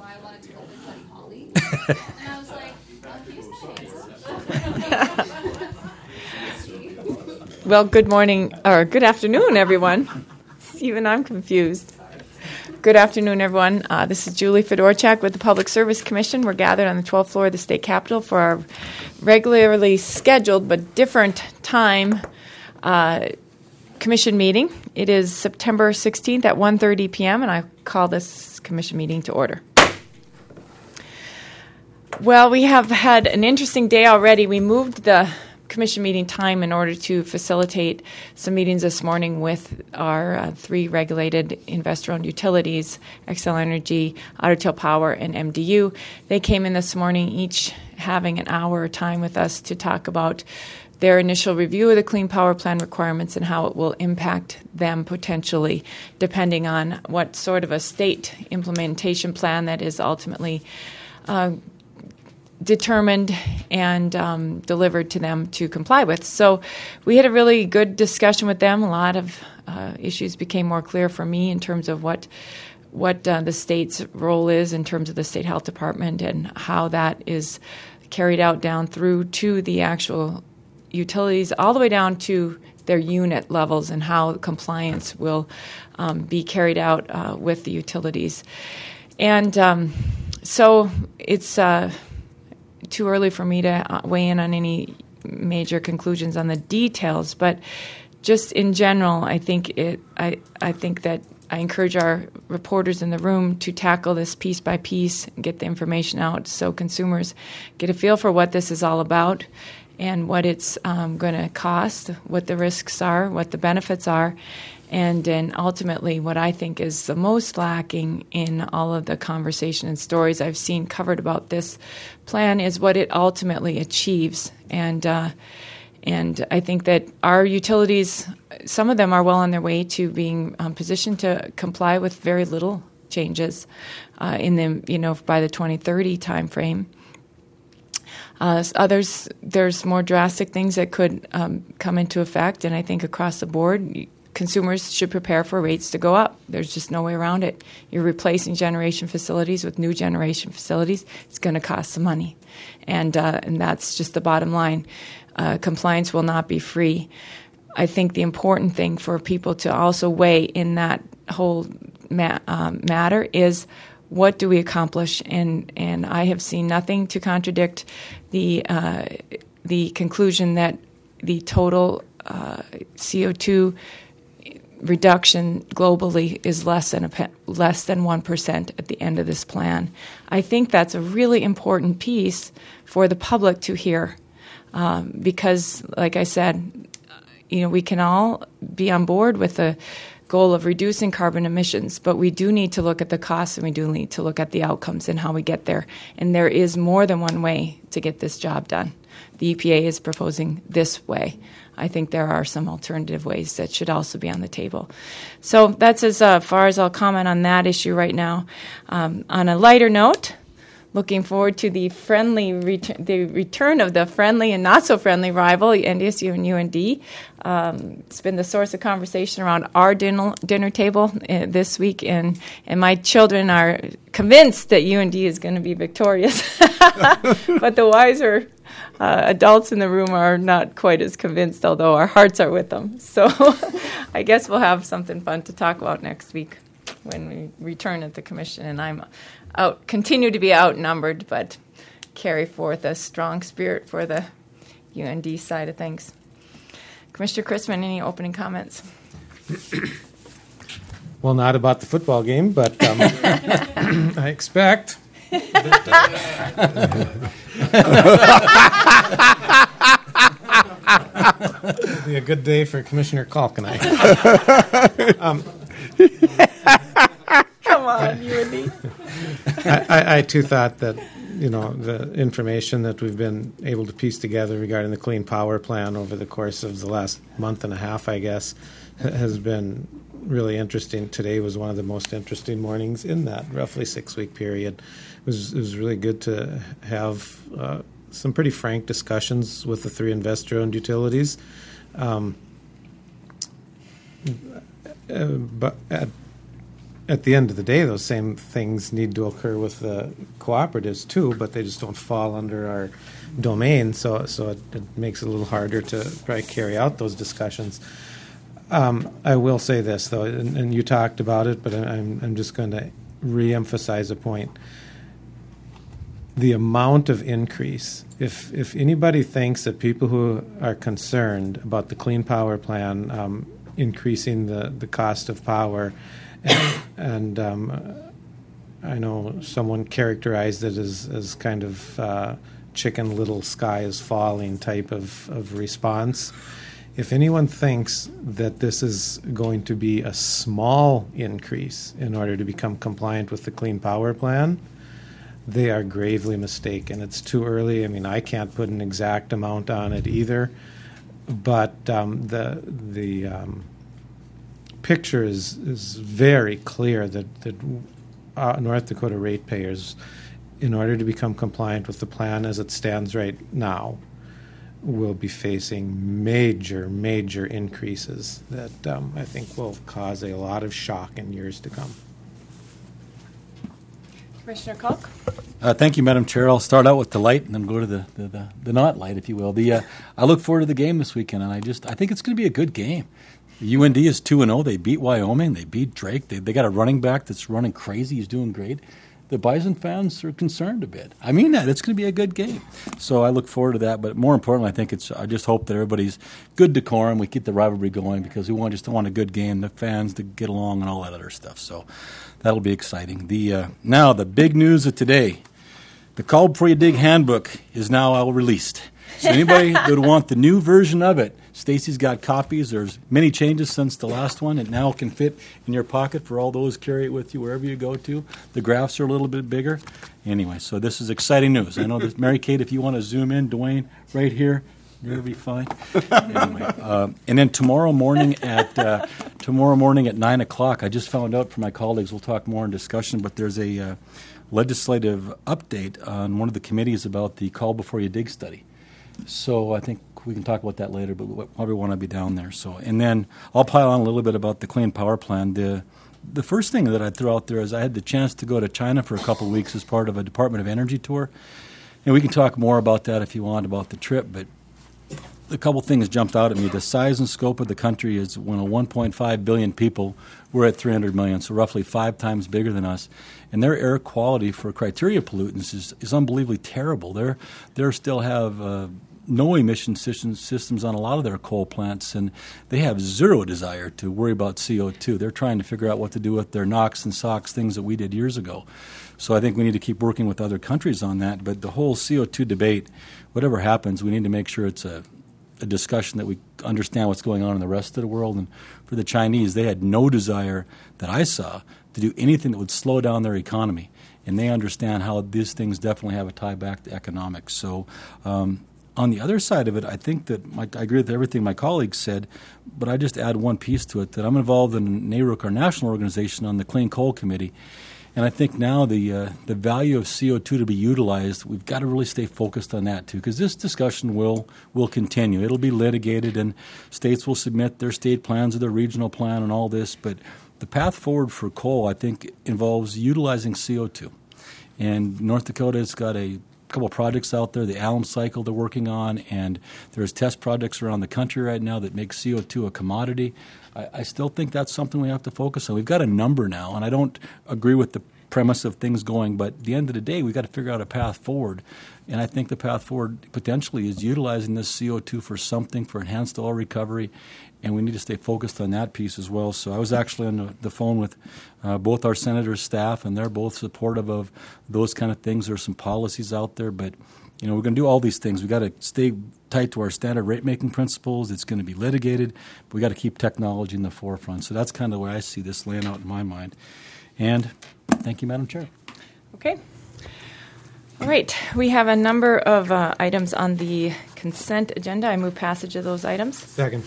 I wanted to go with Buddy Holly. And I was like, he's not answer. Well, good morning, or good afternoon, everyone. Even I'm confused. Good afternoon, everyone. This is Julie Fedorchak with the Public Service Commission. We're gathered on the 12th floor of the State Capitol for our regularly scheduled but different time commission meeting. It is September 16th at 1:30 p.m., and I call this commission meeting to order. Well, we have had an interesting day already. We moved the commission meeting time in order to facilitate some meetings this morning with our three regulated investor-owned utilities, Xcel Energy, Otter Tail Power, and MDU. They came in this morning, each having an hour time with us to talk about their initial review of the Clean Power Plan requirements and how it will impact them potentially, depending on what sort of a state implementation plan that is ultimately determined and delivered to them to comply with. So we had a really good discussion with them. A lot of issues became more clear for me in terms of what the state's role is in terms of the state health department and how that is carried out down through to the actual utilities, all the way down to their unit levels and how compliance will be carried out with the utilities. And so it's too early for me to weigh in on any major conclusions on the details, but just in general, I think I think that I encourage our reporters in the room to tackle this piece by piece and get the information out so consumers get a feel for what this is all about and what it's going to cost, what the risks are, what the benefits are, and then ultimately what I think is the most lacking in all of the conversation and stories I've seen covered about this plan is what it ultimately achieves. And I think that our utilities, some of them are well on their way to being positioned to comply with very little changes in them, by the 2030 timeframe. Others, there's more drastic things that could come into effect, and I think across the board, consumers should prepare for rates to go up. There's just no way around it. You're replacing generation facilities with new generation facilities. It's going to cost some money, and that's just the bottom line. Compliance will not be free. I think the important thing for people to also weigh in that whole matter is what do we accomplish, and I have seen nothing to contradict the conclusion that the total CO2 reduction globally is less than 1% at the end of this plan. I think that's a really important piece for the public to hear, because, like I said, we can all be on board with the goal of reducing carbon emissions, but we do need to look at the costs and we do need to look at the outcomes and how we get there. And there is more than one way to get this job done. The EPA is proposing this way. I think there are some alternative ways that should also be on the table. So that's as far as I'll comment on that issue right now. On a lighter note, looking forward to the return of the friendly and not so friendly rival, NDSU and UND. It's been the source of conversation around our dinner table this week, and my children are convinced that UND is going to be victorious. But the wiser adults in the room are not quite as convinced, although our hearts are with them. So I guess we'll have something fun to talk about next week when we return at the commission, and I'm continue to be outnumbered, but carry forth a strong spirit for the UND side of things. Commissioner Chrisman, any opening comments? Well, not about the football game, but I expect. It'll be a good day for Commissioner Kalk and I. Come on, UND. I too thought that, the information that we've been able to piece together regarding the Clean Power Plan over the course of the last month and a half, I guess, has been really interesting. Today was one of the most interesting mornings in that roughly 6-week period. It was really good to have some pretty frank discussions with the three investor-owned utilities. But at the end of the day, those same things need to occur with the cooperatives too, but they just don't fall under our domain, so it makes it a little harder to probably carry out those discussions. I will say this, though, and you talked about it, but I'm just going to re-emphasize a point. The amount of increase, if anybody thinks that people who are concerned about the Clean Power Plan increasing the cost of power, and I know someone characterized it as kind of chicken little sky is falling type of response. If anyone thinks that this is going to be a small increase in order to become compliant with the Clean Power Plan, they are gravely mistaken. It's too early. I mean, I can't put an exact amount on it either, but the picture is very clear that North Dakota ratepayers, in order to become compliant with the plan as it stands right now, will be facing major increases that I think will cause a lot of shock in years to come. Commissioner Kalk? Thank you, Madam Chair. I'll start out with the light and then go to the not light, if you will. I look forward to the game this weekend, and I think it's going to be a good game. The UND is 2-0. They beat Wyoming. They beat Drake. They got a running back that's running crazy. He's doing great. The Bison fans are concerned a bit. I mean that. It's going to be a good game. So I look forward to that. But more importantly, I just hope that everybody's good decorum. We keep the rivalry going because we just want a good game, the fans to get along and all that other stuff. So that'll be exciting. Now, the big news of today. The Call Before You Dig handbook is now all released. So anybody that would want the new version of it, Stacy's got copies. There's many changes since the last one. It now can fit in your pocket for all those carry it with you wherever you go to. The graphs are a little bit bigger. Anyway, so this is exciting news. I know that Mary Kate, if you want to zoom in, Dwayne, right here, you'll be fine. Anyway, and then tomorrow morning at 9 o'clock, I just found out from my colleagues. We'll talk more in discussion, but there's a legislative update on one of the committees about the Call Before You Dig study. So I think we can talk about that later, but we probably want to be down there. So, and then I'll pile on a little bit about the Clean Power Plan. The first thing that I'd throw out there is I had the chance to go to China for a couple of weeks as part of a Department of Energy tour, and we can talk more about that if you want about the trip. But a couple things jumped out at me. The size and scope of the country is 1.5 billion people. We're at 300 million, so roughly 5 times bigger than us. And their air quality for criteria pollutants is unbelievably terrible. They still have no emission systems on a lot of their coal plants, and they have zero desire to worry about CO2. They're trying to figure out what to do with their NOx and SOx, things that we did years ago. So I think we need to keep working with other countries on that. But the whole CO2 debate, whatever happens, we need to make sure it's a discussion that we understand what's going on in the rest of the world. And for the Chinese, they had no desire that I saw to do anything that would slow down their economy. And they understand how these things definitely have a tie back to economics. So on the other side of it, I think that I agree with everything my colleagues said, but I just add one piece to it, that I'm involved in NARUC, our national organization, on the Clean Coal Committee. And I think now the value of CO2 to be utilized, we've got to really stay focused on that too, because this discussion will continue. It'll be litigated, and states will submit their state plans or their regional plan and all this. But the path forward for coal, I think, involves utilizing CO2. And North Dakota's got a couple of projects out there, the alum cycle they're working on, and there's test projects around the country right now that make CO2 a commodity. I still think that's something we have to focus on. We've got a number now, and I don't agree with the premise of things going, but at the end of the day, we've got to figure out a path forward. And I think the path forward potentially is utilizing this CO2 for something, for enhanced oil recovery, and we need to stay focused on that piece as well. So I was actually on the phone with both our senators' staff, and they're both supportive of those kind of things. There's some policies out there, but we're going to do all these things. We've got to stay tight to our standard rate-making principles. It's going to be litigated, but we've got to keep technology in the forefront. So that's kind of the way I see this laying out in my mind. And thank you, Madam Chair. Okay. All right. We have a number of items on the consent agenda. I move passage of those items. Second.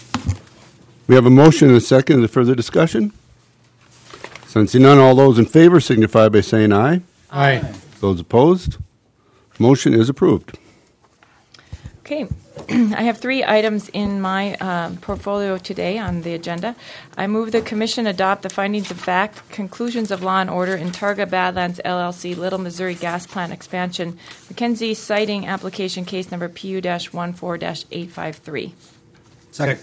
We have a motion and a second. Is there further discussion? Sensing none, all those in favor signify by saying aye. Aye. Those opposed? Motion is approved. Okay. I have 3 items in my portfolio today on the agenda. I move the Commission adopt the findings of fact, conclusions of law and order in Targa Badlands LLC Little Missouri Gas Plant Expansion, Mackenzie Siting Application Case Number PU-14-853. Second.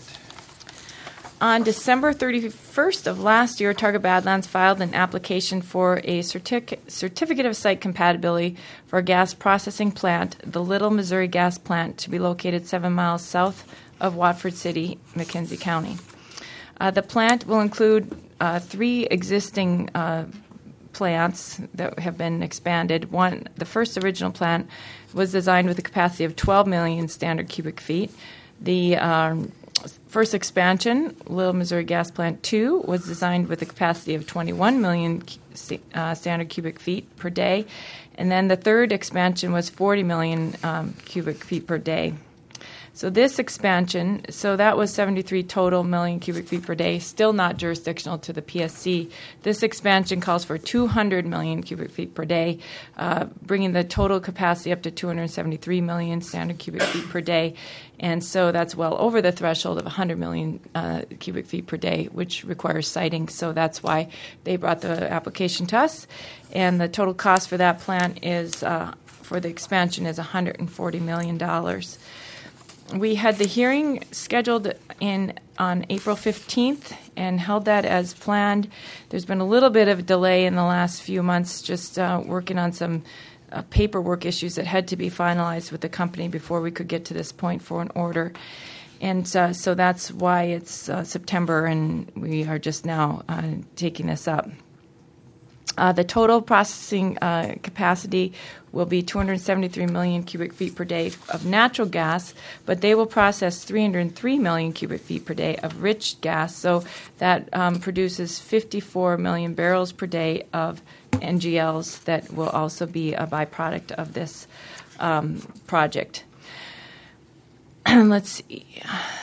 On December 31st of last year, Targa Badlands filed an application for a certificate of site compatibility for a gas processing plant, the Little Missouri Gas Plant, to be located 7 miles south of Watford City, McKenzie County. The plant will include 3 existing plants that have been expanded. The first original plant was designed with a capacity of 12 million standard cubic feet. The first expansion, Little Missouri Gas Plant 2, was designed with a capacity of 21 million standard cubic feet per day. And then the third expansion was 40 million cubic feet per day. So this expansion, that was 73 total million cubic feet per day, still not jurisdictional to the PSC. This expansion calls for 200 million cubic feet per day, bringing the total capacity up to 273 million standard cubic feet per day. And so that's well over the threshold of 100 million cubic feet per day, which requires siting. So that's why they brought the application to us. And the total cost for that plant is, for the expansion, is $140 million. We had the hearing scheduled on April 15th and held that as planned. There's been a little bit of delay in the last few months, just working on some paperwork issues that had to be finalized with the company before we could get to this point for an order. And so that's why it's September, and we are just now taking this up. The total processing capacity will be 273 million cubic feet per day of natural gas, but they will process 303 million cubic feet per day of rich gas. So that produces 54 million barrels per day of NGLs that will also be a byproduct of this project. Let's see.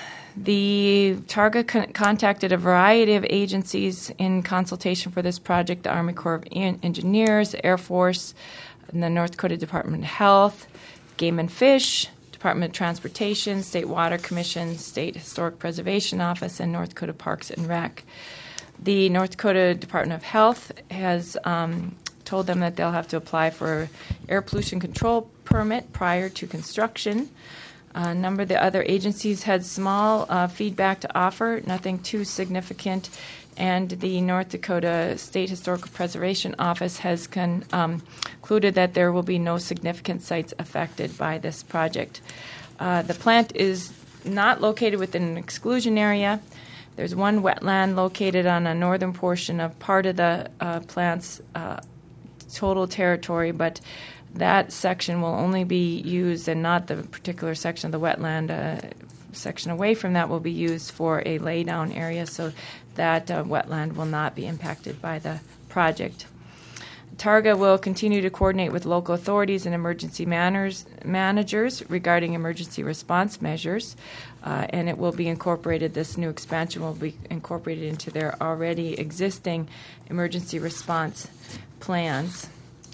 The Targa contacted a variety of agencies in consultation for this project: the Army Corps of Engineers, the Air Force, and the North Dakota Department of Health, Game and Fish, Department of Transportation, State Water Commission, State Historic Preservation Office, and North Dakota Parks and Rec. The North Dakota Department of Health has told them that they'll have to apply for air pollution control permit prior to construction. A number of the other agencies had small feedback to offer, nothing too significant, and the North Dakota State Historical Preservation Office has concluded that there will be no significant sites affected by this project. The plant is not located within an exclusion area. There's one wetland located on a northern portion of part of the plant's total territory, but that section will only be used, and not the particular section of the wetland. Section away from that will be used for a laydown area, so that wetland will not be impacted by the project. Targa will continue to coordinate with local authorities and emergency managers regarding emergency response measures, and it will be incorporated, this new expansion will be incorporated into their already existing emergency response plans.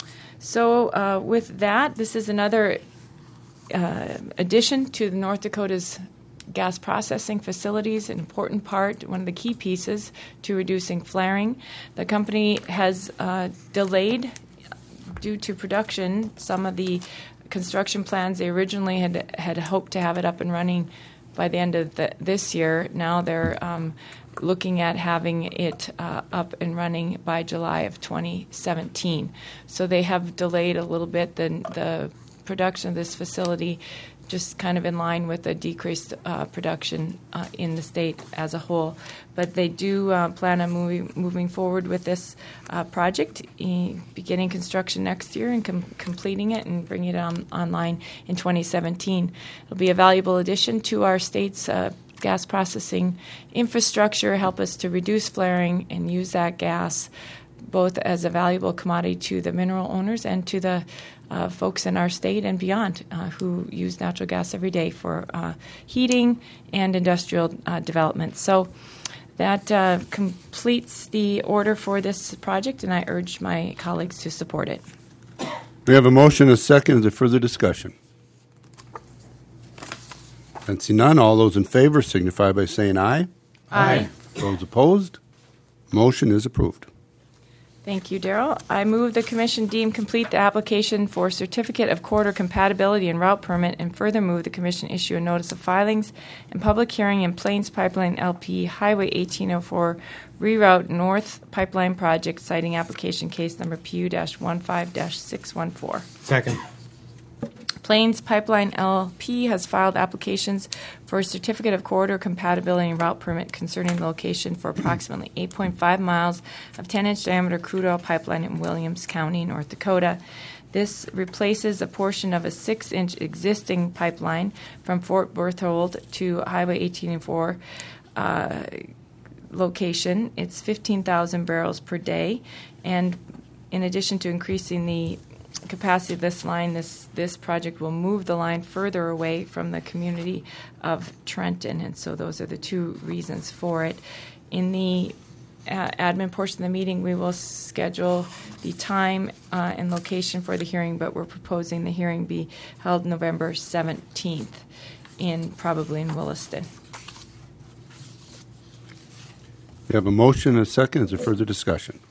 So with that, this is another addition to North Dakota's gas processing facilities, an important part, one of the key pieces to reducing flaring. The company has delayed, due to production, some of the construction plans. They originally had hoped to have it up and running by the end of this year. Now they're looking at having it up and running by July of 2017. So they have delayed a little bit the production of this facility, just kind of in line with the decreased production in the state as a whole. But they do plan on moving forward with this project, beginning construction next year and completing it and bringing it online in 2017. It'll be a valuable addition to our state's gas processing infrastructure, help us to reduce flaring and use that gas both as a valuable commodity to the mineral owners and to the folks in our state and beyond who use natural gas every day for heating and industrial development. So that completes the order for this project, and I urge my colleagues to support it. We have a motion and a second. Is there further discussion? Sensing none, all those in favor signify by saying aye. Aye. Those opposed, motion is approved. Thank you, Daryl. I move the Commission deem complete the application for Certificate of Corridor Compatibility and Route Permit, and further move the Commission issue a notice of filings and public hearing in Plains Pipeline LP Highway 1804 Reroute North Pipeline Project, citing application case number PU-15-614. Second. Plains Pipeline LP has filed applications for a Certificate of Corridor Compatibility and Route Permit concerning the location for approximately 8.5 miles of 10-inch diameter crude oil pipeline in Williams County, North Dakota. This replaces a portion of a 6-inch existing pipeline from Fort Berthold to Highway 1804 location. It's 15,000 barrels per day, and in addition to increasing the capacity of this line, this project will move the line further away from the community of Trenton, and so those are the two reasons for it. In the admin portion of the meeting, we will schedule the time and location for the hearing, but we're proposing the hearing be held November 17th, probably in Williston. We have a motion and a second. Is there further discussion?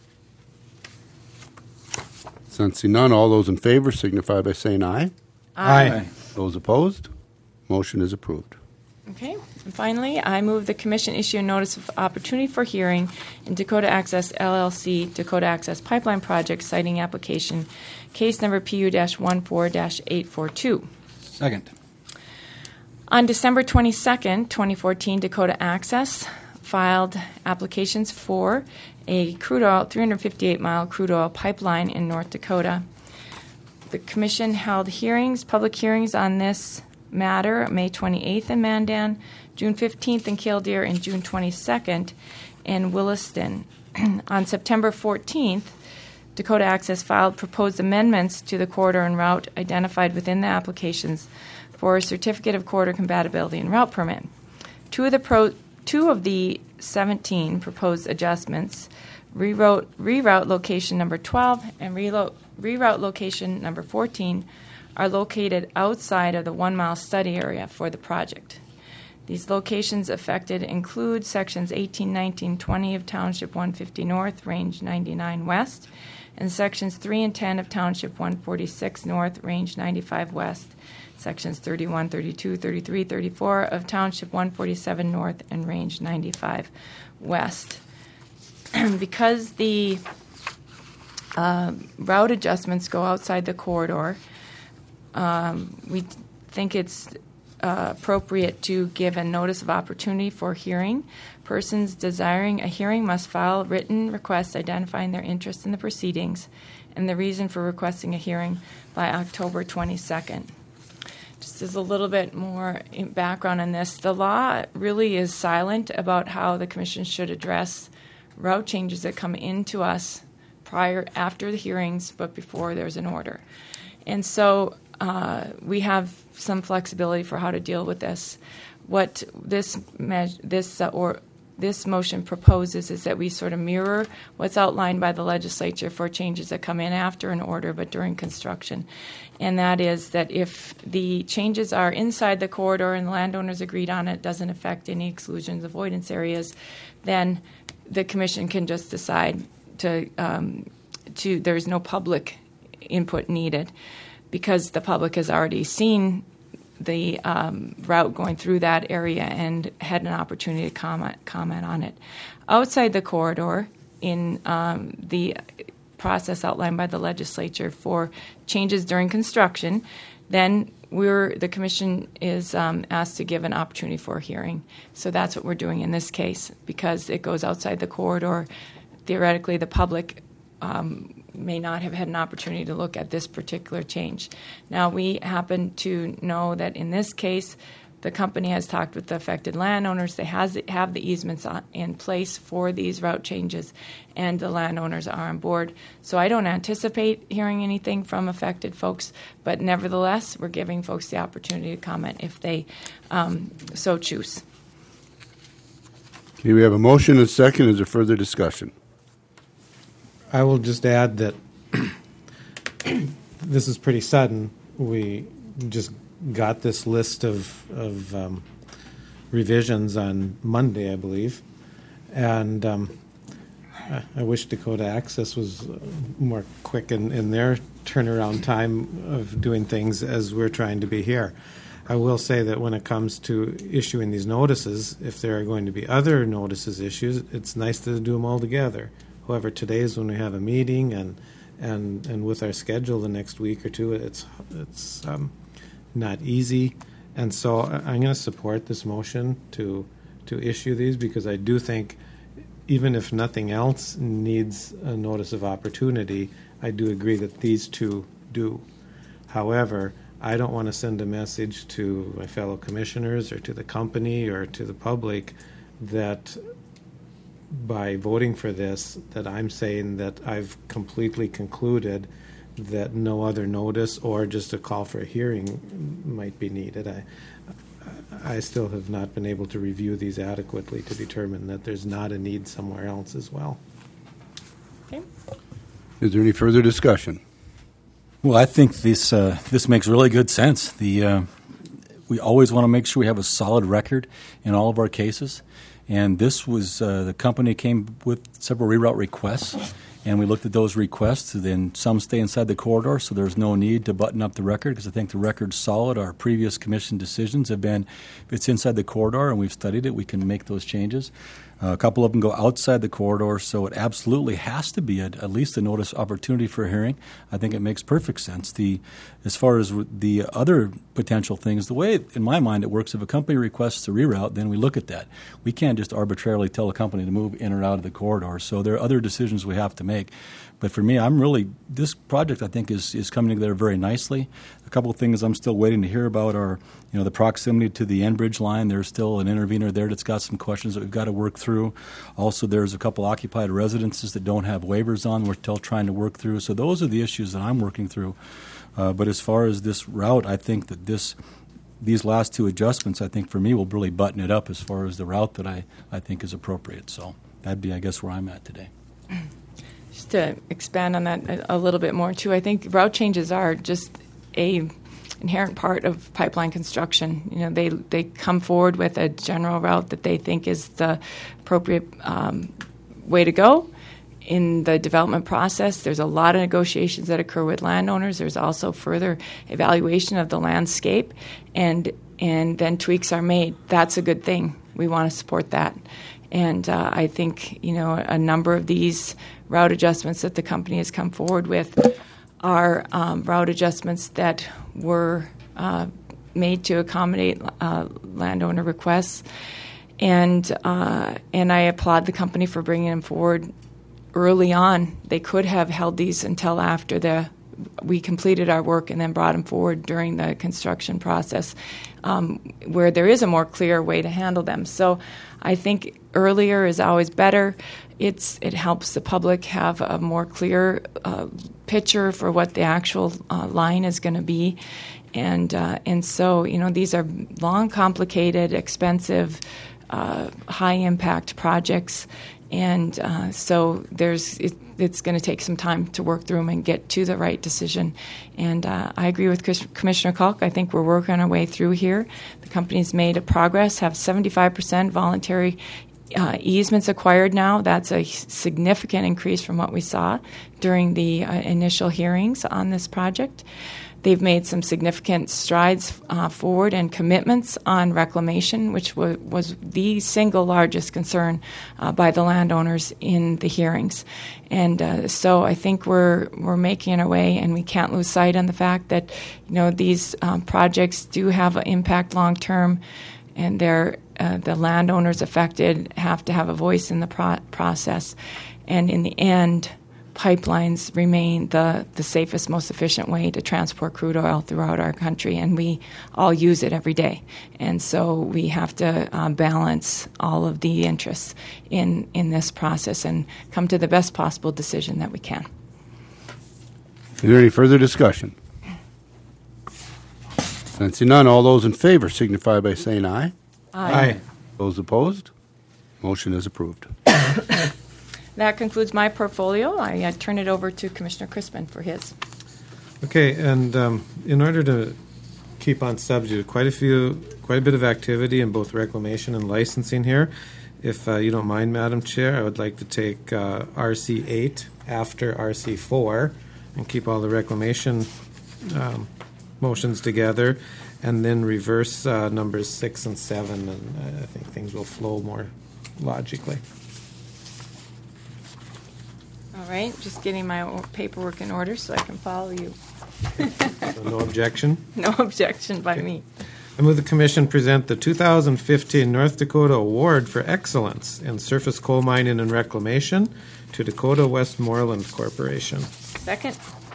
Sensing none, all those in favor signify by saying aye. Aye. Those opposed, motion is approved. Okay. And finally, I move the Commission issue a notice of opportunity for hearing in Dakota Access LLC, Dakota Access Pipeline Project, citing application case number PU-14-842. Second. On December 22nd, 2014, Dakota Access filed applications for a crude oil, 358-mile crude oil pipeline in North Dakota. The Commission held public hearings on this matter, May 28th in Mandan, June 15th in Killdeer, and June 22nd in Williston. On September 14th, Dakota Access filed proposed amendments to the corridor and route identified within the applications for a Certificate of Corridor Compatibility and Route Permit. Two of the 17 proposed adjustments, reroute location number 12 and reroute location number 14, are located outside of the 1 mile study area for the project. These locations affected include sections 18, 19, 20 of Township 150 North, Range 99 West, and sections 3 and 10 of Township 146 North, Range 95 West, sections 31, 32, 33, 34 of Township 147 North and Range 95 West. Because the route adjustments go outside the corridor, we think it's appropriate to give a notice of opportunity for hearing. Persons desiring a hearing must file written requests identifying their interest in the proceedings and the reason for requesting a hearing by October 22nd. Just as a little bit more background on this, the law really is silent about how the Commission should address route changes that come into us after the hearings, but before there's an order. And so we have some flexibility for how to deal with this. What this motion proposes is that we sort of mirror what's outlined by the legislature for changes that come in after an order but during construction. And that is that if the changes are inside the corridor and the landowners agreed on it, doesn't affect any exclusions, avoidance areas, then the Commission can just decide to there's no public input needed because the public has already seen the route going through that area and had an opportunity to comment on it. Outside the corridor, in the process outlined by the legislature for changes during construction, then the Commission is asked to give an opportunity for a hearing. So that's what we're doing in this case. Because it goes outside the corridor, theoretically the public may not have had an opportunity to look at this particular change. Now, we happen to know that in this case, the company has talked with the affected landowners. They have the easements in place for these route changes, and the landowners are on board. So I don't anticipate hearing anything from affected folks, but nevertheless, we're giving folks the opportunity to comment if they so choose. Okay, we have a motion and a second. Is there further discussion? I will just add that this is pretty sudden. We just got this list of revisions on Monday, I believe, and I wish Dakota Access was more quick in their turnaround time of doing things as we're trying to be here. I will say that when it comes to issuing these notices, if there are going to be other notices issued, it's nice to do them all together. However, today is when we have a meeting, and with our schedule the next week or two, it's not easy. And so I'm going to support this motion to issue these, because I do think, even if nothing else needs a notice of opportunity, I do agree that these two do. However, I don't want to send a message to my fellow commissioners or to the company or to the public that by voting for this, that I'm saying that I've completely concluded that no other notice or just a call for a hearing might be needed. I still have not been able to review these adequately to determine that there's not a need somewhere else as well. Okay. Is there any further discussion? Well, I think this makes really good sense. We always want to make sure we have a solid record in all of our cases. And this was the company came with several reroute requests, and we looked at those requests. Then some stay inside the corridor, so there's no need to button up the record, because I think the record's solid. Our previous commission decisions have been, if it's inside the corridor and we've studied it, we can make those changes. A couple of them go outside the corridor, so it absolutely has to be at least a notice opportunity for a hearing. I think it makes perfect sense. As far as the other potential things, the way, in my mind, it works, if a company requests a reroute, then we look at that. We can't just arbitrarily tell a company to move in or out of the corridor, so there are other decisions we have to make. But for me, this project, I think, is coming together very nicely. A couple of things I'm still waiting to hear about are, the proximity to the Enbridge line. There's still an intervener there that's got some questions that we've got to work through. Also, there's a couple occupied residences that don't have waivers on. We're still trying to work through. So those are the issues that I'm working through. But as far as this route, I think that these last two adjustments, I think, for me, will really button it up as far as the route that I think is appropriate. So that'd be, I guess, where I'm at today. Just to expand on that a little bit more, too, I think route changes are just a inherent part of pipeline construction. They come forward with a general route that they think is the appropriate way to go. In the development process, there's a lot of negotiations that occur with landowners. There's also further evaluation of the landscape, and then tweaks are made. That's a good thing. We want to support that. And I think, a number of these route adjustments that the company has come forward with are route adjustments that were made to accommodate landowner requests. And I applaud the company for bringing them forward early on. They could have held these until after we completed our work and then brought them forward during the construction process, where there is a more clear way to handle them. So I think earlier is always better. It helps the public have a more clear picture for what the actual line is going to be. And so, these are long, complicated, expensive, high-impact projects. And so it's going to take some time to work through them and get to the right decision. And I agree with Commissioner Kalk. I think we're working our way through here. The company's made a progress, have 75% voluntary easements acquired now. That's a significant increase from what we saw during the initial hearings on this project. They've made some significant strides forward and commitments on reclamation, which was the single largest concern by the landowners in the hearings. And so I think we're making our way, and we can't lose sight on the fact that these projects do have an impact long term, and the landowners affected have to have a voice in the process. And in the end, pipelines remain the safest, most efficient way to transport crude oil throughout our country, and we all use it every day. And so we have to balance all of the interests in this process and come to the best possible decision that we can. Is there any further discussion? Sensing none, all those in favor signify by saying aye. Aye. Those opposed? Motion is approved. That concludes my portfolio. I turn it over to Commissioner Crispin for his. Okay, and in order to keep on subject. Quite a bit of activity in both reclamation and licensing here. If you don't mind, Madam Chair, I would like to take RC8 after RC4 and keep all the reclamation motions together, and then reverse numbers 6 and 7, and I think things will flow more logically. All right, just getting my paperwork in order so I can follow you. So no objection? No objection by me. I move the Commission present the 2015 North Dakota Award for Excellence in Surface Coal Mining and Reclamation to Dakota Westmoreland Corporation. Second.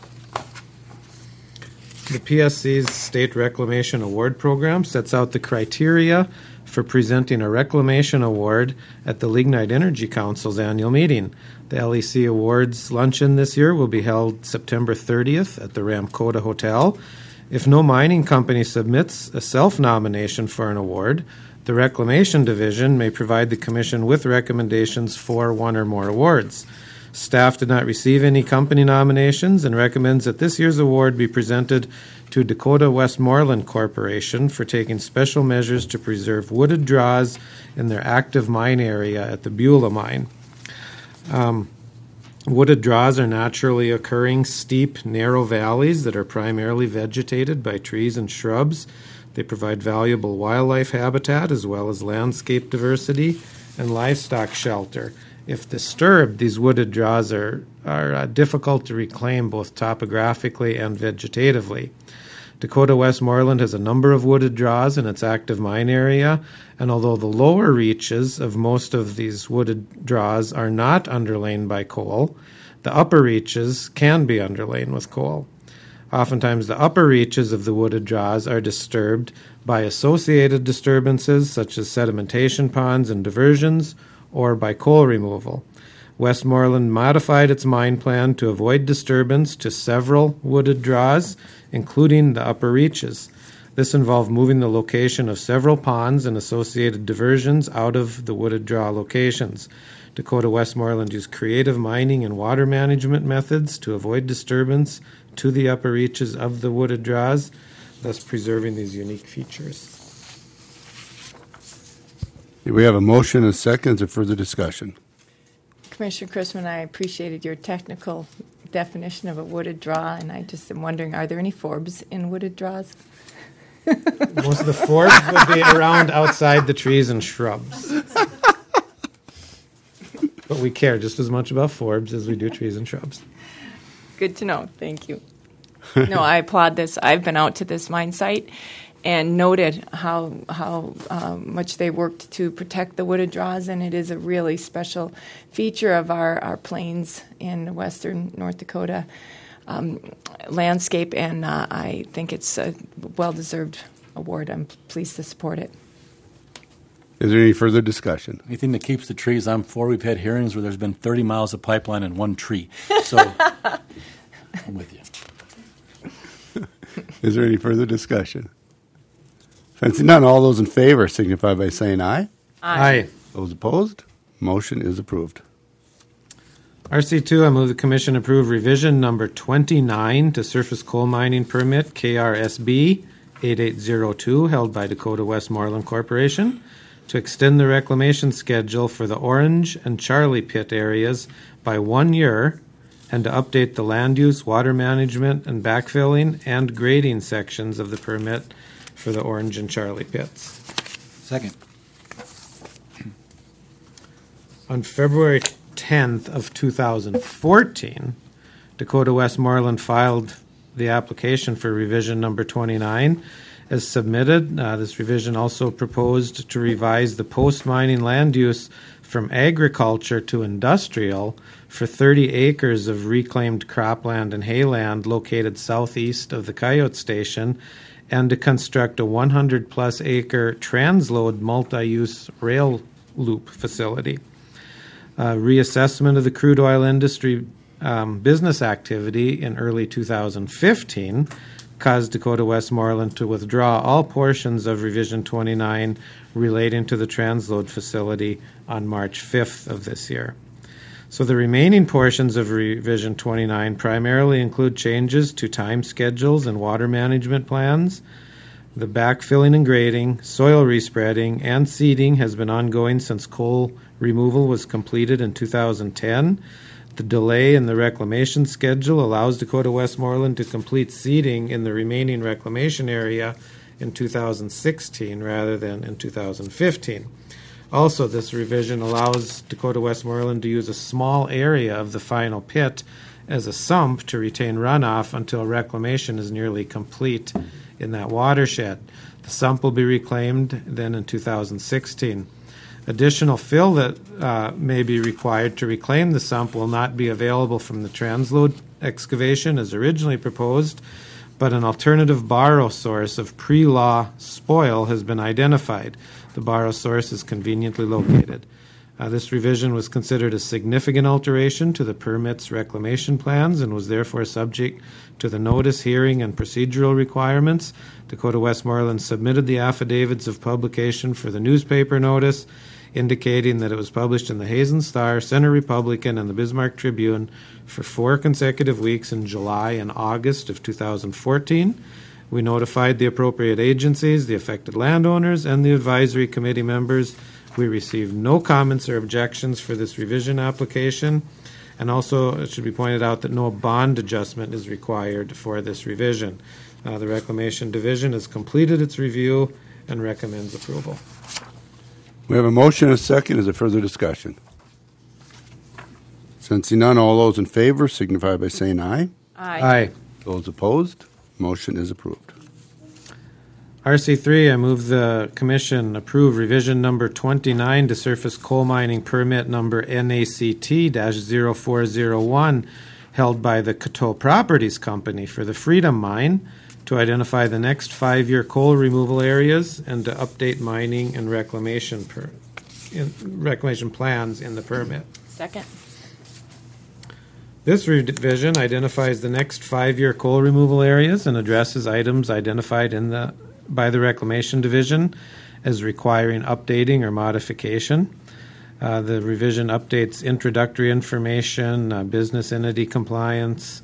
The PSC's State Reclamation Award Program sets out the criteria for presenting a reclamation award at the Lignite Energy Council's annual meeting. The LEC Awards luncheon this year will be held September 30th at the Ramkota Hotel. If no mining company submits a self-nomination for an award, the Reclamation Division may provide the Commission with recommendations for one or more awards. Staff did not receive any company nominations and recommends that this year's award be presented to Dakota Westmoreland Corporation for taking special measures to preserve wooded draws in their active mine area at the Beulah mine. Wooded draws are naturally occurring steep, narrow valleys that are primarily vegetated by trees and shrubs. They provide valuable wildlife habitat as well as landscape diversity and livestock shelter. If disturbed, these wooded draws are difficult to reclaim both topographically and vegetatively. Dakota Westmoreland has a number of wooded draws in its active mine area, and although the lower reaches of most of these wooded draws are not underlain by coal, the upper reaches can be underlain with coal. Oftentimes, the upper reaches of the wooded draws are disturbed by associated disturbances such as sedimentation ponds and diversions, or by coal removal. Westmoreland modified its mine plan to avoid disturbance to several wooded draws, including the upper reaches. This involved moving the location of several ponds and associated diversions out of the wooded draw locations. Dakota Westmoreland used creative mining and water management methods to avoid disturbance to the upper reaches of the wooded draws, thus preserving these unique features. We have a motion and a second. Is there further discussion? Commissioner Chrisman, I appreciated your technical definition of a wooded draw, and I just am wondering, are there any forbs in wooded draws? Most of the forbs would be around outside the trees and shrubs. But we care just as much about forbs as we do trees and shrubs. Good to know. Thank you. No, I applaud this. I've been out to this mine site and noted how much they worked to protect the wooded draws, and it is a really special feature of our plains in western North Dakota landscape, and I think it's a well-deserved award. I'm pleased to support it. Is there any further discussion? Anything that keeps the trees, I'm for. We've had hearings where there's been 30 miles of pipeline and one tree. So I'm with you. Is there any further discussion? Since none, all those in favor signify by saying aye. Aye. Those opposed? Motion is approved. RC2, I move the Commission approve revision number 29 to surface coal mining permit KRSB 8802 held by Dakota Westmoreland Corporation to extend the reclamation schedule for the Orange and Charlie Pit areas by 1 year and to update the land use, water management, and backfilling and grading sections of the permit for the Orange and Charlie Pits. Second. On February 10th of 2014, Dakota Westmoreland filed the application for revision number 29 as submitted. This revision also proposed to revise the post-mining land use from agriculture to industrial for 30 acres of reclaimed cropland and hayland located southeast of the Coyote Station, and to construct a 100-plus acre transload multi-use rail loop facility. Reassessment of the crude oil industry business activity in early 2015 caused Dakota Westmoreland to withdraw all portions of Revision 29 relating to the transload facility on March 5th of this year. So the remaining portions of Revision 29 primarily include changes to time schedules and water management plans, The backfilling and grading, soil respreading, and seeding has been ongoing since coal removal was completed in 2010. The delay in the reclamation schedule allows Dakota Westmoreland to complete seeding in the remaining reclamation area in 2016 rather than in 2015. Also, this revision allows Dakota Westmoreland to use a small area of the final pit as a sump to retain runoff until reclamation is nearly complete in that watershed. The sump will be reclaimed then in 2016. Additional fill that may be required to reclaim the sump will not be available from the transload excavation as originally proposed, but an alternative borrow source of pre-law spoil has been identified. The borrow source is conveniently located. This revision was considered a significant alteration to the permit's reclamation plans and was therefore subject to the notice, hearing, and procedural requirements. Dakota Westmoreland submitted the affidavits of publication for the newspaper notice, indicating that it was published in the Hazen Star, Center Republican, and the Bismarck Tribune for 4 consecutive weeks in July and August of 2014. We notified the appropriate agencies, the affected landowners, and the advisory committee members. We received no comments or objections for this revision application, and also it should be pointed out that no bond adjustment is required for this revision. The Reclamation Division has completed its review and recommends approval. We have a motion and a second. Is there further discussion? Sensing none, all those in favor signify by saying aye. Aye. Those opposed, motion is approved. RC3, I move the Commission approve revision number 29 to surface coal mining permit number NACT-0401 held by the Coteau Properties Company for the Freedom Mine to identify the next 5-year coal removal areas and to update mining and reclamation plans in the permit. Second. This revision identifies the next 5-year coal removal areas and addresses items identified by the Reclamation Division as requiring updating or modification. The revision updates introductory information, business entity compliance,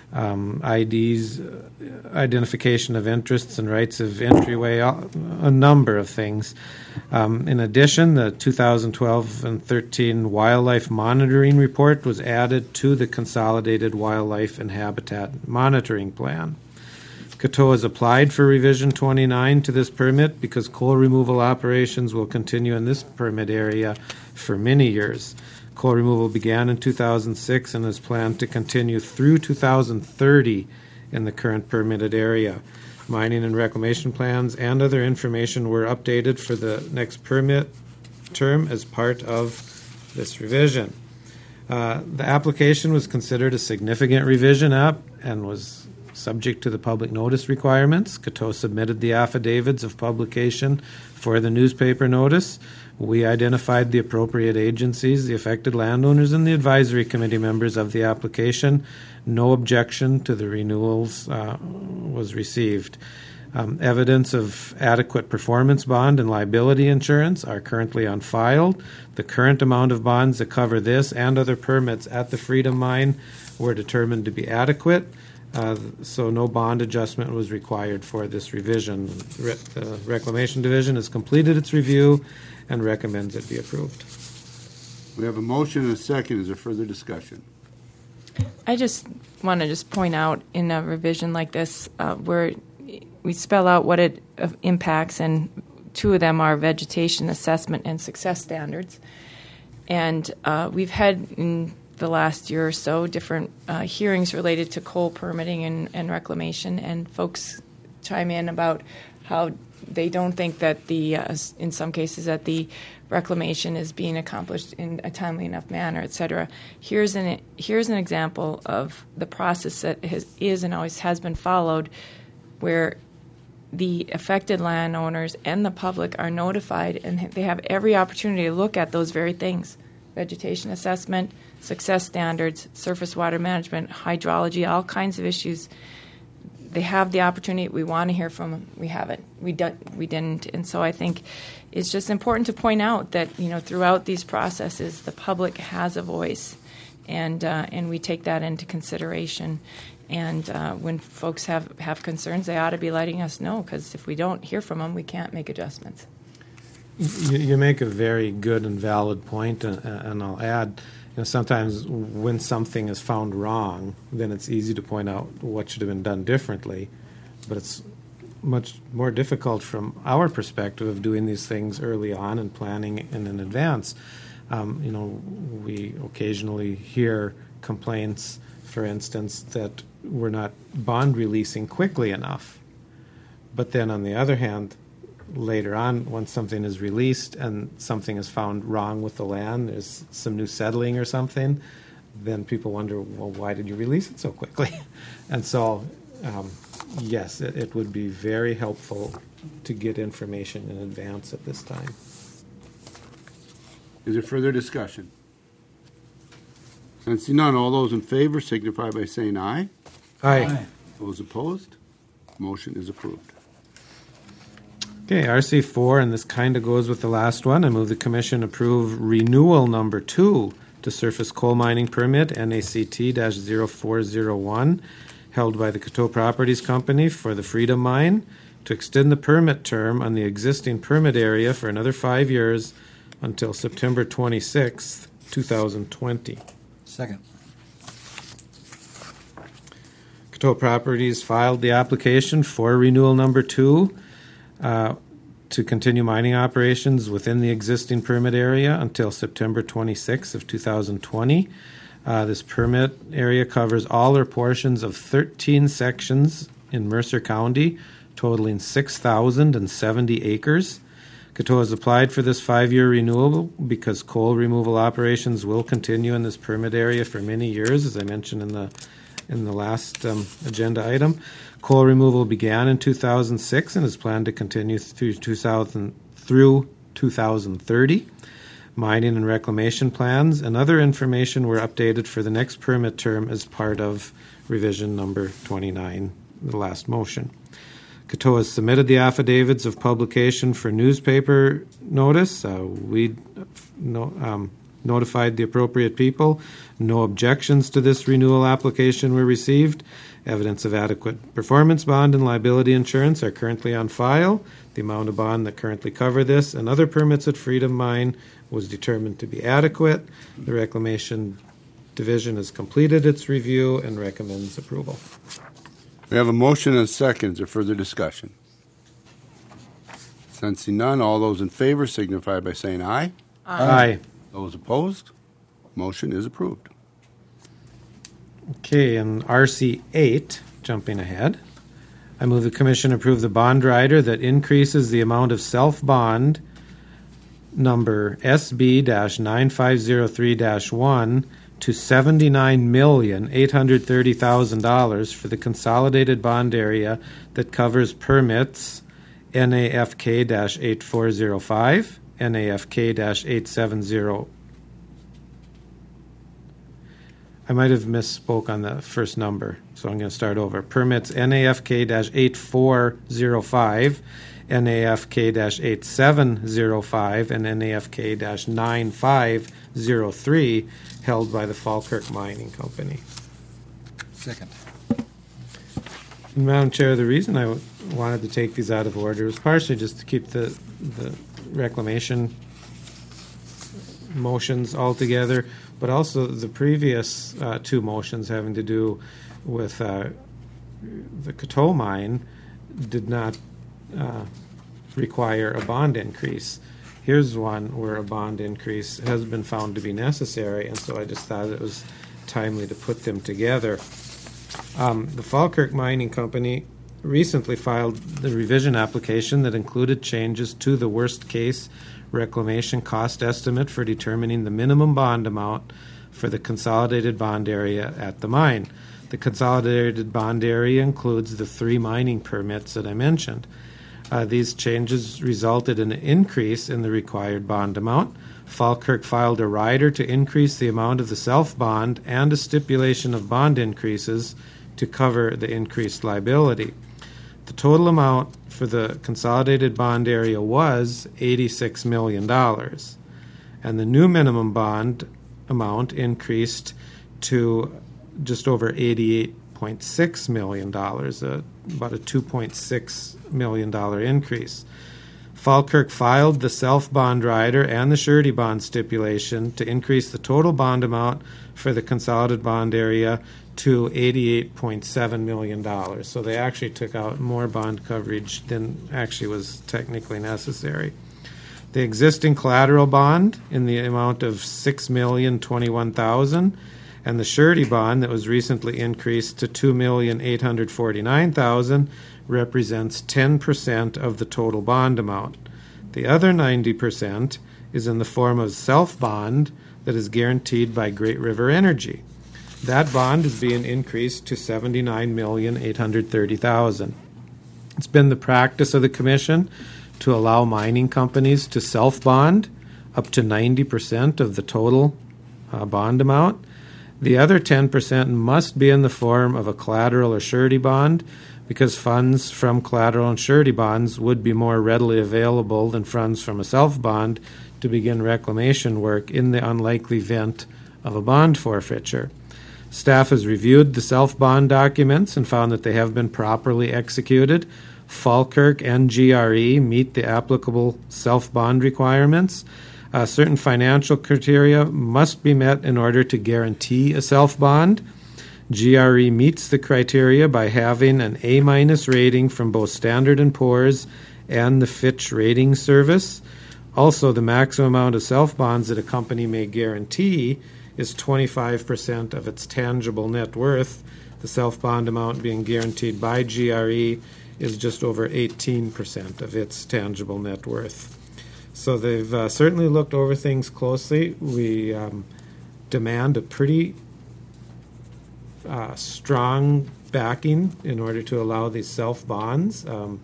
IDs, identification of interests and rights of entryway, a number of things. In addition, the 2012 and 13 Wildlife Monitoring Report was added to the Consolidated Wildlife and Habitat Monitoring Plan. Coteau has applied for revision 29 to this permit because coal removal operations will continue in this permit area for many years. Coal removal began in 2006 and is planned to continue through 2030 in the current permitted area. Mining and reclamation plans and other information were updated for the next permit term as part of this revision. The application was considered a significant revision and was subject to the public notice requirements. Coteau submitted the affidavits of publication for the newspaper notice. We identified the appropriate agencies, the affected landowners, and the advisory committee members of the application. No objection to the renewals was received. Evidence of adequate performance bond and liability insurance are currently on file. The current amount of bonds that cover this and other permits at the Freedom Mine were determined to be adequate. So no bond adjustment was required for this revision. The Reclamation Division has completed its review and recommends it be approved. We have a motion and a second. Is there further discussion? I just want to point out in a revision like this where we spell out what it impacts, and 2 of them are vegetation assessment and success standards. And we've had in the last year or so different hearings related to coal permitting and reclamation, and folks chime in about how they don't think that in some cases that the reclamation is being accomplished in a timely enough manner, et cetera. Here's an example of the process that is and always has been followed, where the affected landowners and the public are notified, and they have every opportunity to look at those very things: vegetation assessment, success standards, surface water management, hydrology, all kinds of issues. They have the opportunity. We want to hear from them. We haven't. We didn't. And so I think it's just important to point out that, throughout these processes, the public has a voice, and we take that into consideration. And when folks have concerns, they ought to be letting us know, because if we don't hear from them, we can't make adjustments. You make a very good and valid point, and I'll add, sometimes when something is found wrong, then it's easy to point out what should have been done differently, but it's much more difficult from our perspective of doing these things early on and planning in advance. We occasionally hear complaints, for instance, that we're not bond releasing quickly enough. But then on the other hand, later on, once something is released and something is found wrong with the land, there's some new settling or something, then people wonder, well, why did you release it so quickly? And so, yes, it would be very helpful to get information in advance at this time. Is there further discussion? Sensing none, all those in favor signify by saying aye. Aye. Those opposed? Motion is approved. Okay, RC4, and this kind of goes with the last one. I move the Commission approve renewal number 2 to surface coal mining permit, NACT-0401, held by the Coteau Properties Company for the Freedom Mine, to extend the permit term on the existing permit area for another 5 years until September 26th, 2020. Second. Coteau Properties filed the application for renewal number 2 to continue mining operations within the existing permit area until September 26th of 2020. This permit area covers all or portions of 13 sections in Mercer County, totaling 6,070 acres. Coteau has applied for this 5-year renewal because coal removal operations will continue in this permit area for many years, as I mentioned in the last agenda item. Coal removal began in 2006 and is planned to continue through 2030. Mining and reclamation plans and other information were updated for the next permit term as part of revision number 29, the last motion. Coteau has submitted the affidavits of publication for newspaper notice. We notified the appropriate people. No objections to this renewal application were received. Evidence of adequate performance bond and liability insurance are currently on file. The amount of bond that currently cover this and other permits at Freedom Mine was determined to be adequate. The Reclamation Division has completed its review and recommends approval. We have a motion and a second. Is there further discussion? Sensing none, all those in favor signify by saying aye. Aye. Those opposed? Motion is approved. Okay, and RC8, jumping ahead, I move the Commission approve the bond rider that increases the amount of self-bond number SB-9503-1 to $79,830,000 for the consolidated bond area that covers permits NAFK-8405, NAFK-870. I might have misspoke on the first number, so I'm going to start over. Permits NAFK-8405, NAFK-8705, and NAFK-9503 held by the Falkirk Mining Company. Second. Madam Chair, the reason I wanted to take these out of order was partially just to keep the reclamation motions all together, but also the previous two motions having to do with the Coteau mine did not require a bond increase. Here's one where a bond increase has been found to be necessary, and so I just thought it was timely to put them together. The Falkirk Mining Company recently filed the revision application that included changes to the worst-case reclamation cost estimate for determining the minimum bond amount for the consolidated bond area at the mine. The consolidated bond area includes the 3 mining permits that I mentioned. These changes resulted in an increase in the required bond amount. Falkirk filed a rider to increase the amount of the self-bond and a stipulation of bond increases to cover the increased liability. The total amount for the consolidated bond area was $86 million, and the new minimum bond amount increased to just over $88.2 $88.6 million, about a $2.6 million increase. Falkirk filed the self-bond rider and the surety bond stipulation to increase the total bond amount for the consolidated bond area to $88.7 million. So they actually took out more bond coverage than actually was technically necessary. The existing collateral bond in the amount of $6,021,000 and the surety bond that was recently increased to $2,849,000 represents 10% of the total bond amount. The other 90% is in the form of self-bond that is guaranteed by Great River Energy. That bond is being increased to $79,830,000. It's been the practice of the Commission to allow mining companies to self-bond up to 90% of the total bond amount. The other 10% must be in the form of a collateral or surety bond, because funds from collateral and surety bonds would be more readily available than funds from a self-bond to begin reclamation work in the unlikely event of a bond forfeiture. Staff has reviewed the self-bond documents and found that they have been properly executed. Falkirk and GRE meet the applicable self-bond requirements. Certain financial criteria must be met in order to guarantee a self-bond. GRE meets the criteria by having an A- rating from both Standard & Poor's and the Fitch Rating Service. Also, the maximum amount of self-bonds that a company may guarantee is 25% of its tangible net worth. The self-bond amount being guaranteed by GRE is just over 18% of its tangible net worth. So they've certainly looked over things closely. We demand a pretty strong backing in order to allow these self-bonds,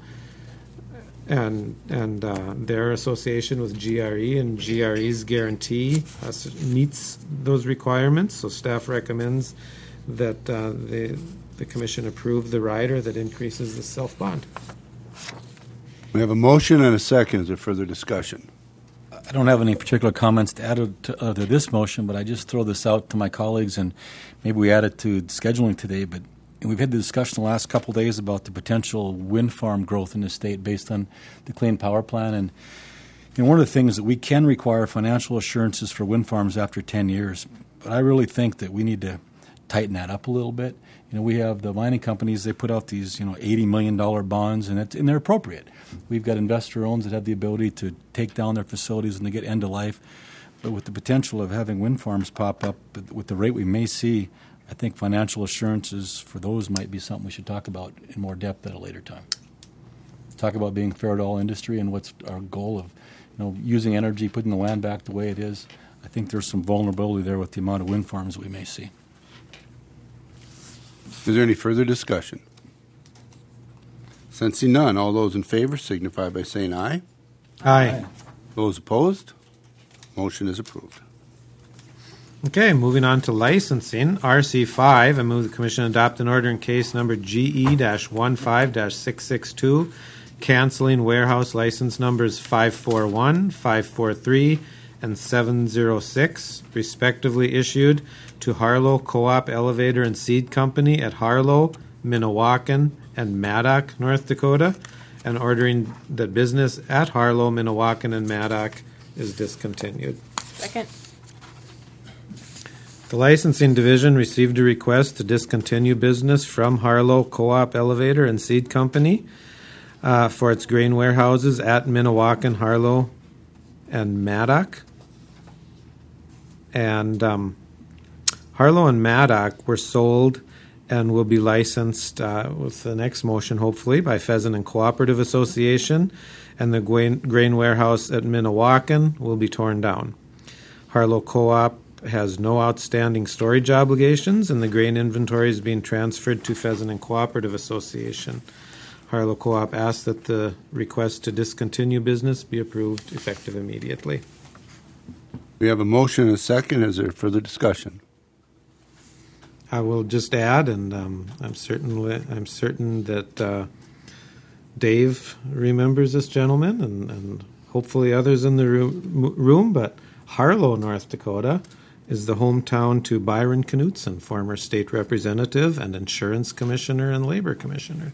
and their association with GRE and GRE's guarantee meets those requirements. So staff recommends that the Commission approve the rider that increases the self-bond. We have a motion and a second. Is there further discussion? I don't have any particular comments to add to this motion, but I just throw this out to my colleagues, and maybe we add it to scheduling today. But we've had the discussion the last couple of days about the potential wind farm growth in the state based on the Clean Power Plan. And one of the things that we can require financial assurances for wind farms after 10 years, but I really think that we need to tighten that up a little bit. We have the mining companies, they put out these, $80 million bonds, and they're appropriate. We've got investor-owns that have the ability to take down their facilities when they get end of life. But with the potential of having wind farms pop up with the rate we may see, I think financial assurances for those might be something we should talk about in more depth at a later time. Talk about being fair to all industry and what's our goal of using energy, putting the land back the way it is. I think there's some vulnerability there with the amount of wind farms we may see. Is there any further discussion? Sensing none, all those in favor signify by saying aye. Aye. Those opposed? Motion is approved. Okay, moving on to licensing. RC5, I move the Commission adopt an order in case number GE-15-662, canceling warehouse license numbers 541, 543, and 706, respectively issued to Harlow Co-op Elevator and Seed Company at Harlow, Minnewacan, and Maddock, North Dakota, and ordering that business at Harlow, Minnewacan, and Maddock is discontinued. Second. The Licensing Division received a request to discontinue business from Harlow Co-op Elevator and Seed Company for its grain warehouses at Minnewacan, Harlow, and Maddock. And Harlow and Maddock were sold and will be licensed with the next motion, hopefully, by Pheasant and Cooperative Association, and the grain warehouse at Minnewacan will be torn down. Harlow Co-op has no outstanding storage obligations, and the grain inventory is being transferred to Pheasant and Cooperative Association. Harlow Co-op asks that the request to discontinue business be approved effective immediately. We have a motion and a second. Is there further discussion? I will just add, and I'm certain that Dave remembers this gentleman, and hopefully others in the room. But Harlow, North Dakota, is the hometown to Byron Knutson, former state representative and insurance commissioner and labor commissioner.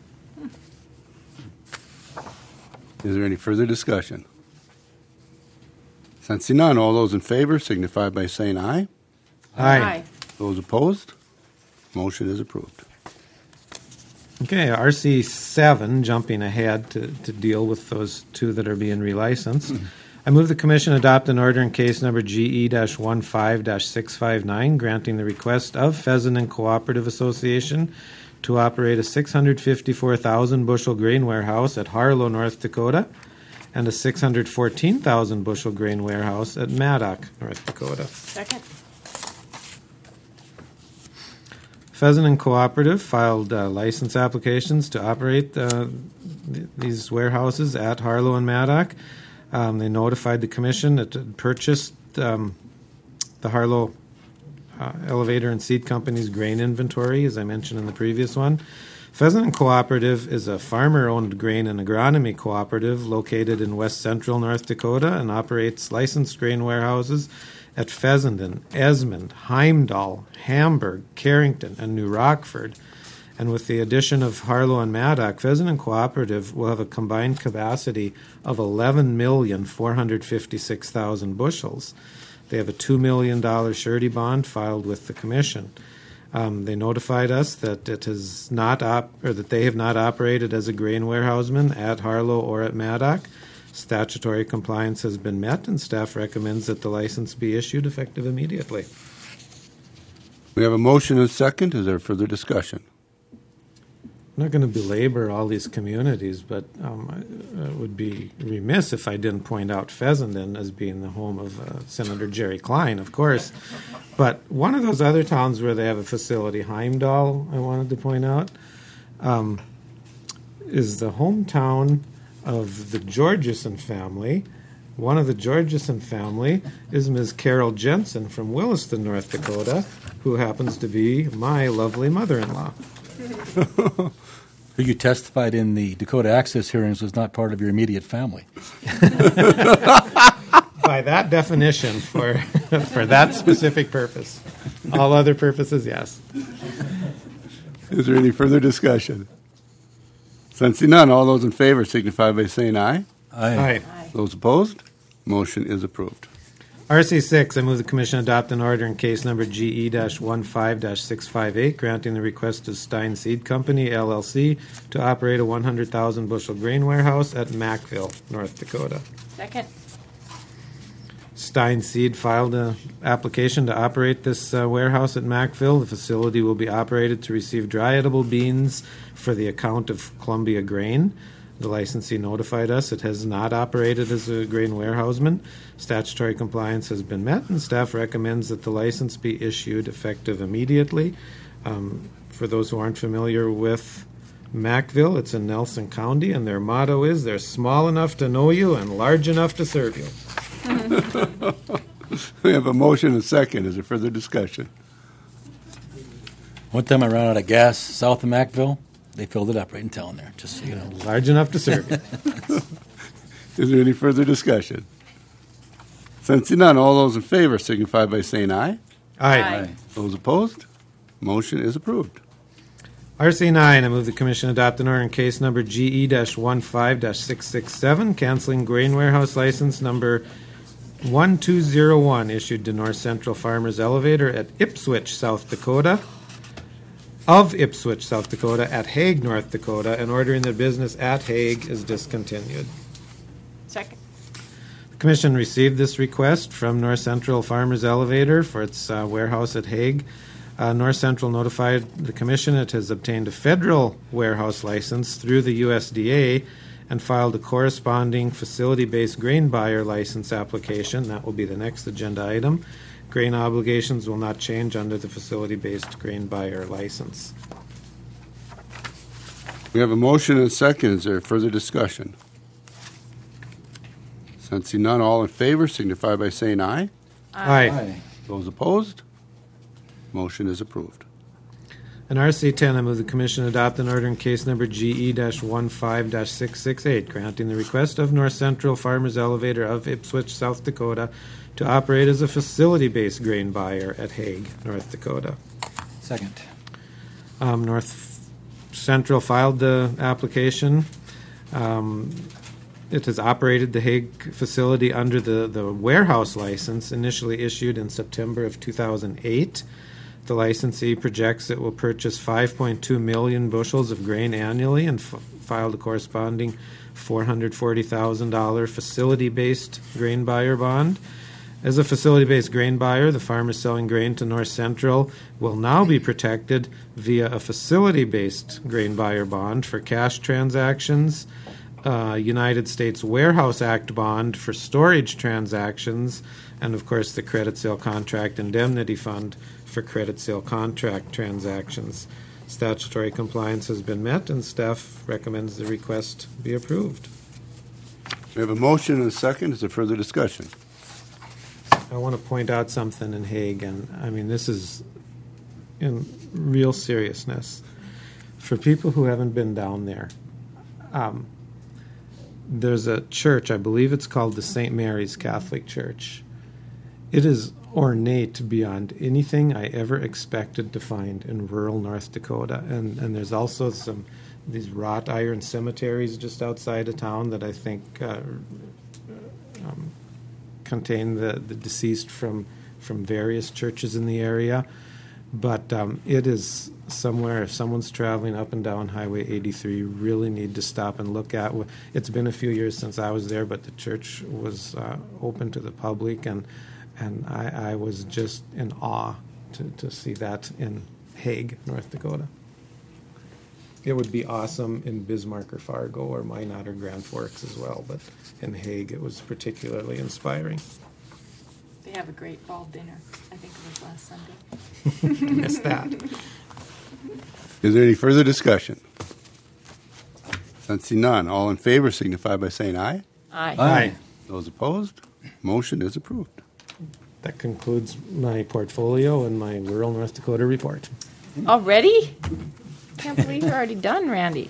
Is there any further discussion? Sensing none, all those in favor signify by saying aye. Aye. Those opposed? Motion is approved. Okay, RC7, jumping ahead to deal with those two that are being relicensed. I move the Commission adopt an order in case number GE-15-659, granting the request of Pheasant and Cooperative Association to operate a 654,000 bushel grain warehouse at Harlow, North Dakota, and a 614,000 bushel grain warehouse at Maddock, North Dakota. Second. Pheasant and Cooperative filed license applications to operate these warehouses at Harlow and Maddock. They notified the Commission that it purchased the Harlow Elevator and Seed Company's grain inventory, as I mentioned in the previous one. Pheasant and Cooperative is a farmer-owned grain and agronomy cooperative located in west central North Dakota and operates licensed grain warehouses at Fessenden, Esmond, Heimdall, Hamburg, Carrington, and New Rockford. And with the addition of Harlow and Maddock, Pheasant and Cooperative will have a combined capacity of 11,456,000 bushels. They have a $2 million surety bond filed with the Commission. They notified us that it has not that they have not operated as a grain warehouseman at Harlow or at Maddock. Statutory compliance has been met, and staff recommends that the license be issued effective immediately. We have a motion and a second. Is there further discussion? I'm not going to belabor all these communities, but I would be remiss if I didn't point out Fessenden as being the home of Senator Jerry Klein, of course. But one of those other towns where they have a facility, Heimdall, I wanted to point out, is the hometown of the Georgeson family. One of the Georgeson family is Ms. Carol Jensen from Williston, North Dakota, who happens to be my lovely mother-in-law. Who you testified in the Dakota Access hearings was not part of your immediate family. By that definition, for that specific purpose. All other purposes, yes. Is there any further discussion? Sensing none, all those in favor signify by saying aye. Aye. Those opposed? Motion is approved. RC6, I move the Commission adopt an order in case number GE-15-658, granting the request of Stein Seed Company, LLC, to operate a 100,000 bushel grain warehouse at Mackville, North Dakota. Second. Stein Seed filed an application to operate this warehouse at Mackville. The facility will be operated to receive dry edible beans for the account of Columbia Grain. The licensee notified us it has not operated as a grain warehouseman. Statutory compliance has been met, and staff recommends that the license be issued effective immediately. For those who aren't familiar with Mackville, it's in Nelson County, and their motto is, they're small enough to know you and large enough to serve you. We have a motion and a second. Is there further discussion? One time I ran out of gas south of Mackville. They filled it up right in town there, just so you know. Large enough to serve you. Is there any further discussion? Sensing none, all those in favor signify by saying aye. Aye. Those opposed? Motion is approved. RC9, I move the Commission adopt an order in case number GE-15-667, canceling grain warehouse license number 1201, issued to North Central Farmers Elevator at Ipswich, South Dakota, of Ipswich, South Dakota, at Hague, North Dakota, and ordering the business at Hague is discontinued. Second. The Commission received this request from North Central Farmers Elevator for its warehouse at Hague. North Central notified the Commission it has obtained a federal warehouse license through the USDA and filed a corresponding facility-based grain buyer license application. That will be the next agenda item. Grain obligations will not change under the facility-based grain buyer license. We have a motion and a second. Is there further discussion? Sensing none, all in favor signify by saying aye. Aye. Those opposed? Motion is approved. And RC10, I move the Commission adopt an order in case number GE-15-668, granting the request of North Central Farmers Elevator of Ipswich, South Dakota, to operate as a facility-based grain buyer at Hague, North Dakota. Second. North Central filed the application. It has operated the Hague facility under the warehouse license initially issued in September of 2008. The licensee projects it will purchase 5.2 million bushels of grain annually and filed a corresponding $440,000 facility-based grain buyer bond. As a facility-based grain buyer, the farmers selling grain to North Central will now be protected via a facility-based grain buyer bond for cash transactions, United States Warehouse Act bond for storage transactions, and of course the Credit Sale Contract Indemnity Fund for credit sale contract transactions. Statutory compliance has been met, and staff recommends the request be approved. We have a motion and a second. Is there further discussion? I want to point out something in Hague, and I mean, this is in real seriousness. For people who haven't been down there, there's a church, I believe it's called the St. Mary's Catholic Church. It is ornate beyond anything I ever expected to find in rural North Dakota. And there's also these wrought iron cemeteries just outside of town that I think contain the deceased from various churches in the area. But it is somewhere, if someone's traveling up and down Highway 83, you really need to stop and look at. It's been a few years since I was there, but the church was open to the public, and I was just in awe to see that in Hague, North Dakota. It would be awesome in Bismarck or Fargo or Minot or Grand Forks as well, but in Hague it was particularly inspiring. They have a great fall dinner. I think it was last Sunday. Missed that. Is there any further discussion? Sensing none, all in favor signify by saying aye. Aye. Aye. Those opposed, motion is approved. That concludes my portfolio and my rural North Dakota report. Already? Can't believe you're already done, Randy.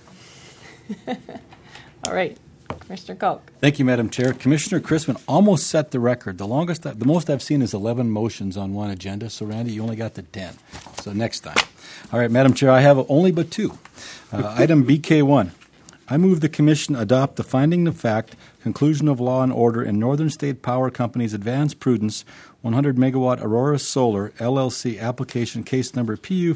All right, Commissioner Koch. Thank you, Madam Chair. Commissioner Chrisman almost set the record. The most I've seen is 11 motions on one agenda. So, Randy, you only got to 10. So next time. All right, Madam Chair, I have only but two. Item BK1. I move the Commission adopt the finding of fact, conclusion of law and order in Northern State Power Company's Advanced Prudence 100 Megawatt Aurora Solar LLC application case number PU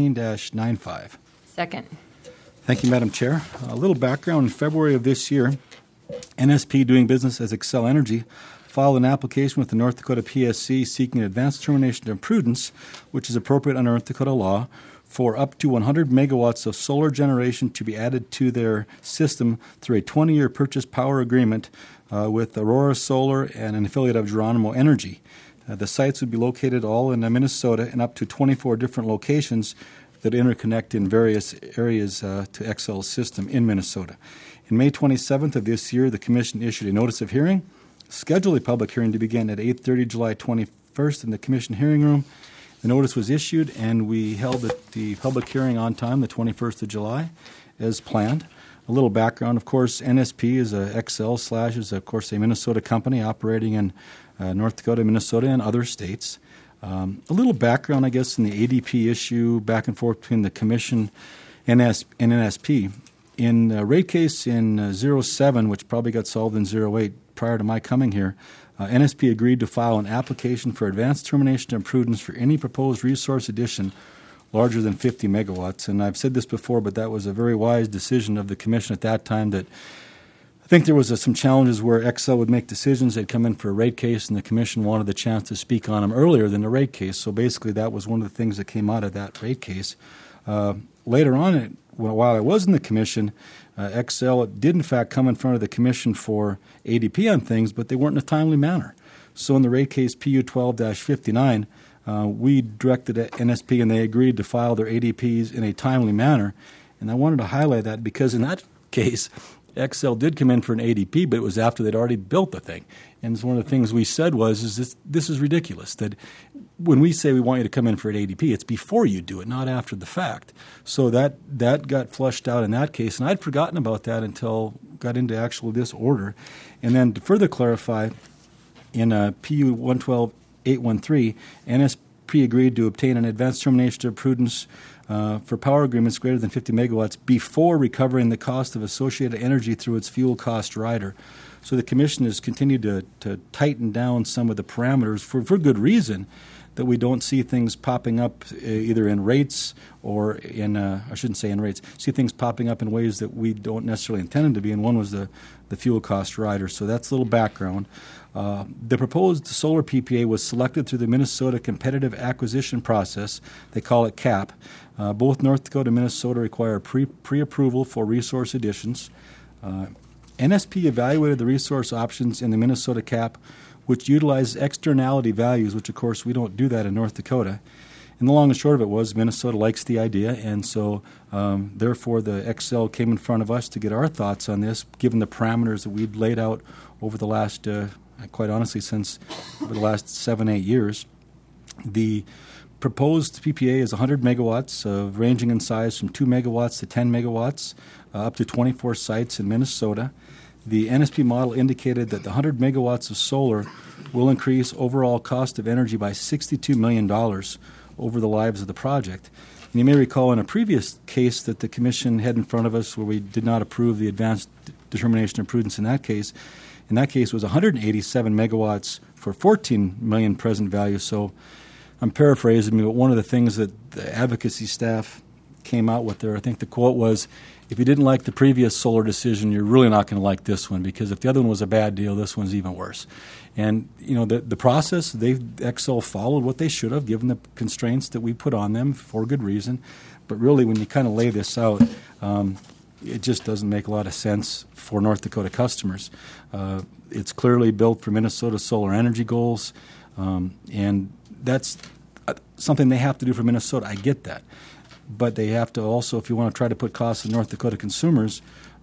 15-95. Second. Thank you, Madam Chair. A little background. In February of this year, NSP, doing business as Xcel Energy, filed an application with the North Dakota PSC seeking an advanced termination of prudence, which is appropriate under North Dakota law, for up to 100 megawatts of solar generation to be added to their system through a 20-year purchase power agreement with Aurora Solar and an affiliate of Geronimo Energy. The sites would be located all in Minnesota and up to 24 different locations that interconnect in various areas to Xcel's system in Minnesota. In May 27th of this year, the Commission issued a notice of hearing, scheduled a public hearing to begin at 8:30 July 21st in the Commission hearing room. The notice was issued, and we held the public hearing on time, the 21st of July, as planned. A little background, of course, NSP is Xcel / is, of course, a Minnesota company operating in North Dakota, Minnesota, and other states. A little background, I guess, in the ADP issue back and forth between the Commission and NSP. In a rate case in 07, which probably got solved in 08 prior to my coming here, NSP agreed to file an application for advanced termination of prudence for any proposed resource addition larger than 50 megawatts. And I've said this before, but that was a very wise decision of the Commission at that time. That I think there was some challenges where Xcel would make decisions. They'd come in for a rate case, and the Commission wanted the chance to speak on them earlier than the rate case. So basically that was one of the things that came out of that rate case. Later on, while I was in the Commission, Xcel did in fact come in front of the Commission for ADP on things, but they weren't in a timely manner. So in the rate case PU 12-59, we directed NSP and they agreed to file their ADPs in a timely manner. And I wanted to highlight that because in that case, Xcel did come in for an ADP, but it was after they'd already built the thing. And one of the things we said was, this is ridiculous, that when we say we want you to come in for an ADP, it's before you do it, not after the fact. So that got flushed out in that case, and I'd forgotten about that until got into actually this order. And then to further clarify, in PU 112.813, NSP agreed to obtain an advanced termination of prudence for power agreements greater than 50 megawatts before recovering the cost of associated energy through its fuel cost rider. So the Commission has continued to tighten down some of the parameters for good reason, that we don't see things popping up either in rates or in, I shouldn't say in rates, see things popping up in ways that we don't necessarily intend them to be, and one was the fuel cost rider. So that's a little background. The proposed solar PPA was selected through the Minnesota Competitive Acquisition Process. They call it CAP. Both North Dakota and Minnesota require pre-approval for resource additions. NSP evaluated the resource options in the Minnesota CAP, which utilizes externality values, which, of course, we don't do that in North Dakota. And the long and short of it was Minnesota likes the idea, and so therefore the Xcel came in front of us to get our thoughts on this, given the parameters that we'd laid out over the last, quite honestly, since over the last 7-8 years. The proposed PPA is 100 megawatts, ranging in size from 2 megawatts to 10 megawatts, up to 24 sites in Minnesota. The NSP model indicated that the 100 megawatts of solar will increase overall cost of energy by $62 million over the lives of the project. And you may recall in a previous case that the Commission had in front of us where we did not approve the advanced determination of prudence in that case. In that case, it was 187 megawatts for 14 million present value. So I'm paraphrasing, but one of the things that the advocacy staff came out with there, I think the quote was, if you didn't like the previous solar decision, you're really not going to like this one, because if the other one was a bad deal, this one's even worse. And, you know, the process, Xcel followed what they should have, given the constraints that we put on them for good reason. But really, when you kind of lay this out, it just doesn't make a lot of sense for North Dakota customers. It's clearly built for Minnesota solar energy goals, and that's something they have to do for Minnesota. I get that. But they have to also, if you want to try to put costs on North Dakota consumers,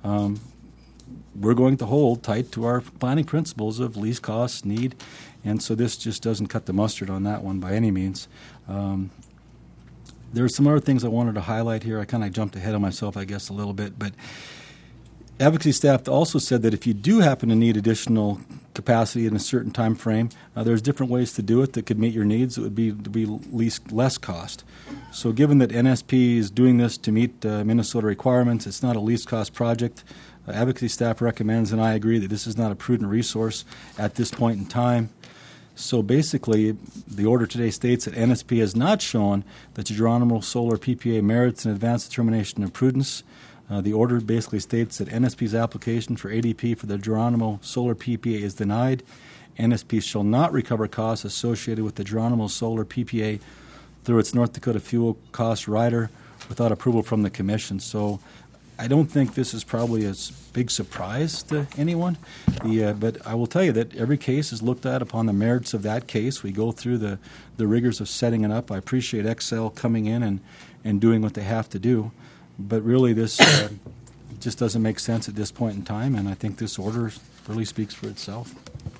we're going to hold tight to our planning principles of least cost, need, and so this just doesn't cut the mustard on that one by any means. There are some other things I wanted to highlight here. I kind of jumped ahead of myself, I guess, a little bit, but advocacy staff also said that if you do happen to need additional capacity in a certain time frame, there's different ways to do it that could meet your needs. It would be less cost. So given that NSP is doing this to meet Minnesota requirements, it's not a least cost project. Advocacy staff recommends, and I agree, that this is not a prudent resource at this point in time. So basically, the order today states that NSP has not shown that the Geronimo Solar PPA merits an advanced determination of prudence. The order basically states that NSP's application for ADP for the Geronimo Solar PPA is denied. NSP shall not recover costs associated with the Geronimo Solar PPA through its North Dakota fuel cost rider without approval from the Commission. So I don't think this is probably a big surprise to anyone. But I will tell you that every case is looked at upon the merits of that case. We go through the rigors of setting it up. I appreciate Xcel coming in and doing what they have to do. But really, this just doesn't make sense at this point in time, and I think this order really speaks for itself.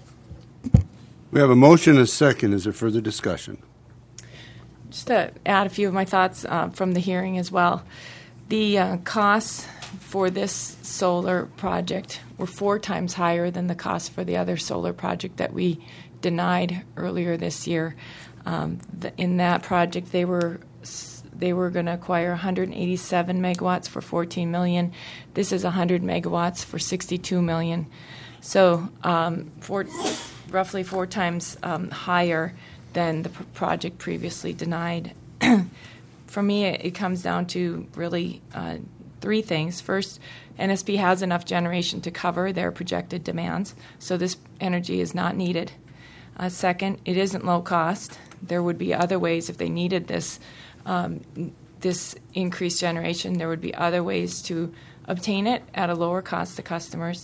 We have a motion and a second. Is there further discussion? Just to add a few of my thoughts from the hearing as well. The costs for this solar project were 4 times higher than the cost for the other solar project that we denied earlier this year. In that project, they were going to acquire 187 megawatts for $14 million. This is 100 megawatts for $62 million. So roughly 4 times higher than the project previously denied. For me, it comes down to really 3 things. First, NSP has enough generation to cover their projected demands, so this energy is not needed. Second, it isn't low cost. There would be other ways if they needed this increased generation. There would be other ways to obtain it at a lower cost to customers.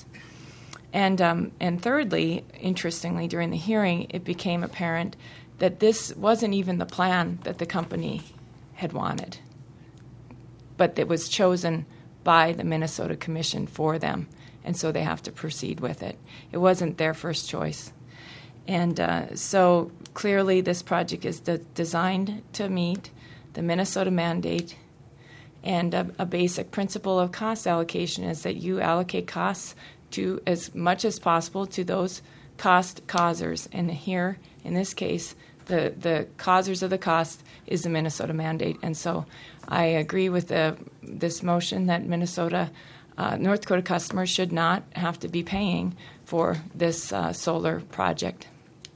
And thirdly, interestingly, during the hearing, it became apparent that this wasn't even the plan that the company had wanted, but it was chosen by the Minnesota Commission for them. and so they have to proceed with it. It wasn't their first choice. And so clearly this project is designed to meet the Minnesota mandate, and a basic principle of cost allocation is that you allocate costs to as much as possible to those cost causers. And here, in this case, the causers of the cost is the Minnesota mandate. And so I agree with this motion that North Dakota customers should not have to be paying for this solar project.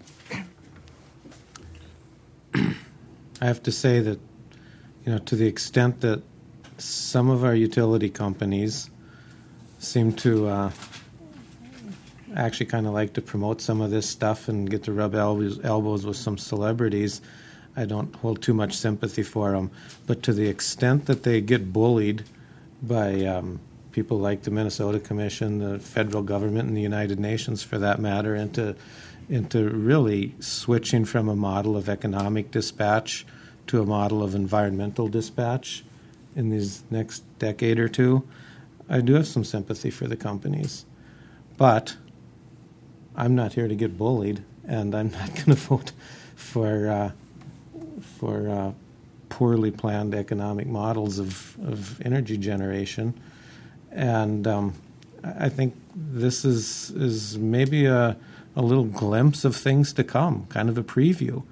I have to say that, to the extent that some of our utility companies seem to actually kind of like to promote some of this stuff and get to rub elbows with some celebrities, I don't hold too much sympathy for them. But to the extent that they get bullied by people like the Minnesota Commission, the federal government, and the United Nations, for that matter, into really switching from a model of economic dispatch to a model of environmental dispatch in these next decade or two, I do have some sympathy for the companies. But I'm not here to get bullied, and I'm not going to vote for poorly planned economic models of energy generation. And I think this is maybe a little glimpse of things to come, kind of a preview.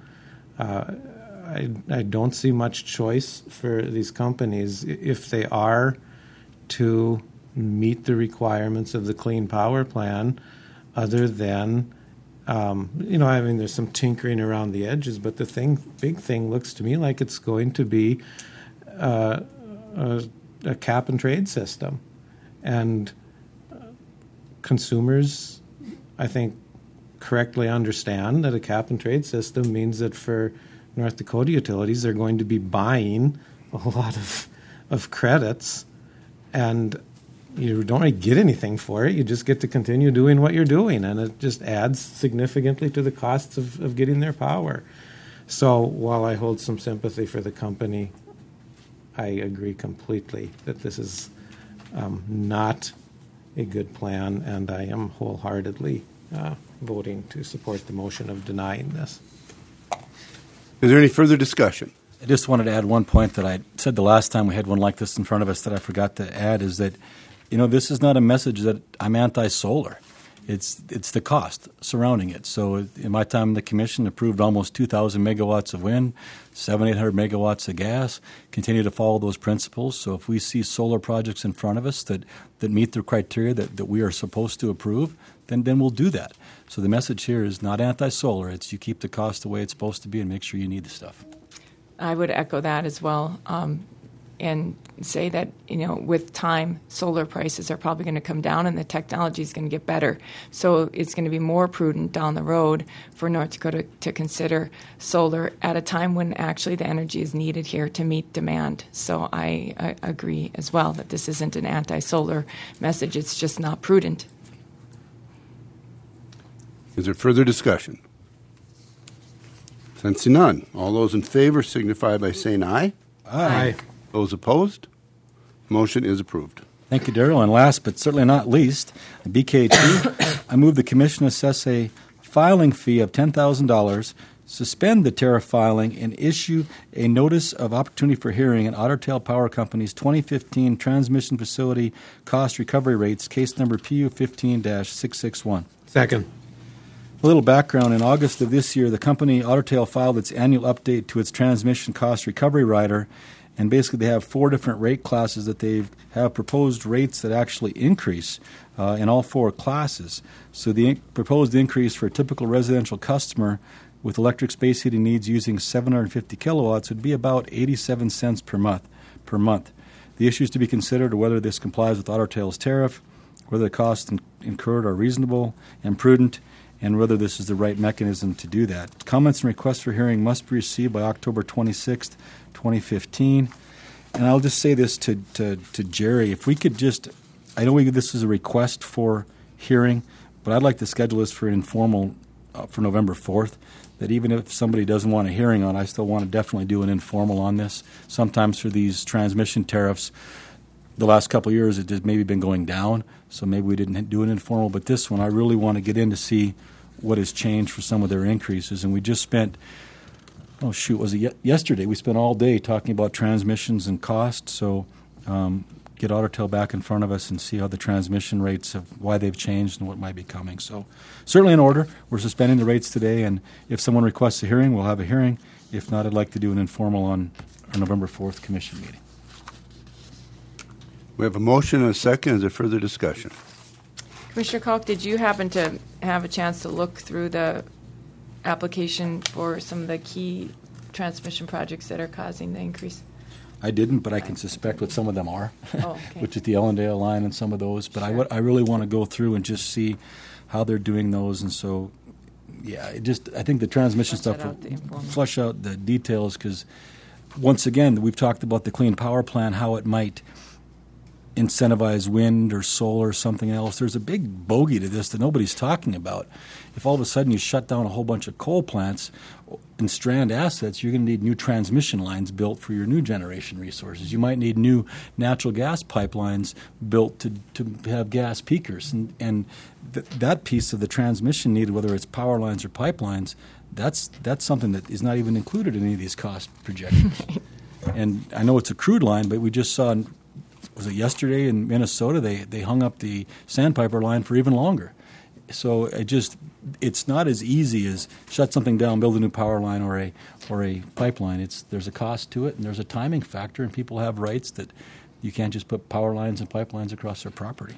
I don't see much choice for these companies if they are to meet the requirements of the Clean Power Plan, other than, there's some tinkering around the edges, but the big thing looks to me like it's going to be a cap and trade system. And consumers, I think, correctly understand that a cap and trade system means that for North Dakota utilities, they're going to be buying a lot of credits, and you don't really get anything for it. You just get to continue doing what you're doing, and it just adds significantly to the costs of getting their power. So while I hold some sympathy for the company, I agree completely that this is not a good plan, and I am wholeheartedly voting to support the motion of denying this. Is there any further discussion? I just wanted to add one point that I said the last time we had one like this in front of us that I forgot to add, is that, this is not a message that I'm anti-solar. It's the cost surrounding it. So in my time in the commission, approved almost 2,000 megawatts of wind, 700-800 megawatts of gas, continue to follow those principles. So if we see solar projects in front of us that meet the criteria that we are supposed to approve, then we'll do that. So the message here is not anti-solar. It's you keep the cost the way it's supposed to be and make sure you need the stuff. I would echo that as well, and say that, with time, solar prices are probably going to come down and the technology is going to get better. So it's going to be more prudent down the road for North Dakota to consider solar at a time when actually the energy is needed here to meet demand. So I agree as well that this isn't an anti-solar message. It's just not prudent. Is there further discussion? Sensing none. All those in favor signify by saying aye. Aye. Those opposed? Motion is approved. Thank you, Darrell. And last but certainly not least, BK2, I move the Commission assess a filing fee of $10,000, suspend the tariff filing, and issue a notice of opportunity for hearing in Otter Tail Power Company's 2015 transmission facility cost recovery rates, case number PU 15-661. Second. A little background. In August of this year, the company Otter Tail filed its annual update to its transmission cost recovery rider, and basically they have 4 different rate classes that they have proposed rates that actually increase in all 4 classes. So the proposed increase for a typical residential customer with electric space heating needs using 750 kilowatts would be about 87 cents per month. The issues to be considered are whether this complies with Otter Tail's tariff, whether the costs incurred are reasonable and prudent, and whether this is the right mechanism to do that. Comments and requests for hearing must be received by October 26th, 2015. And I'll just say this to Jerry. If we could just, I know this is a request for hearing, but I'd like to schedule this for an informal for November 4th, that even if somebody doesn't want a hearing on it, I still want to definitely do an informal on this. Sometimes for these transmission tariffs, the last couple of years it has maybe been going down, so maybe we didn't do an informal. But this one, I really want to get in to see what has changed for some of their increases. And we just spent, was it yesterday? We spent all day talking about transmissions and costs. So get Otter Tail back in front of us and see how the transmission rates why they've changed and what might be coming. So certainly in order. We're suspending the rates today, and if someone requests a hearing, we'll have a hearing. If not, I'd like to do an informal on our November 4th commission meeting. We have a motion and a second. Is there further discussion? Commissioner Kalk, did you happen to have a chance to look through the application for some of the key transmission projects that are causing the increase? I didn't, but I can suspect what some of them are, Oh, okay. which is the Ellendale line and some of those. But I really want to go through and just see how they're doing those. And so, yeah, I think the transmission Flush stuff, that out, the informal. flush out the details, because once again, we've talked about the Clean Power Plan, how it might incentivize wind or solar or something else. There's a big bogey to this that nobody's talking about. If all of a sudden you shut down a whole bunch of coal plants and strand assets, you're going to need new transmission lines built for your new generation resources. You might need new natural gas pipelines built to have gas peakers. And that piece of the transmission need, whether it's power lines or pipelines, that's something that is not even included in any of these cost projections. And I know it's a crude line, but we just saw, was it yesterday in Minnesota, they hung up the sandpiper line for even longer. So it's not as easy as shut something down, build a new power line or a pipeline. There's a cost to it, and there's a timing factor, and people have rights that you can't just put power lines and pipelines across their property.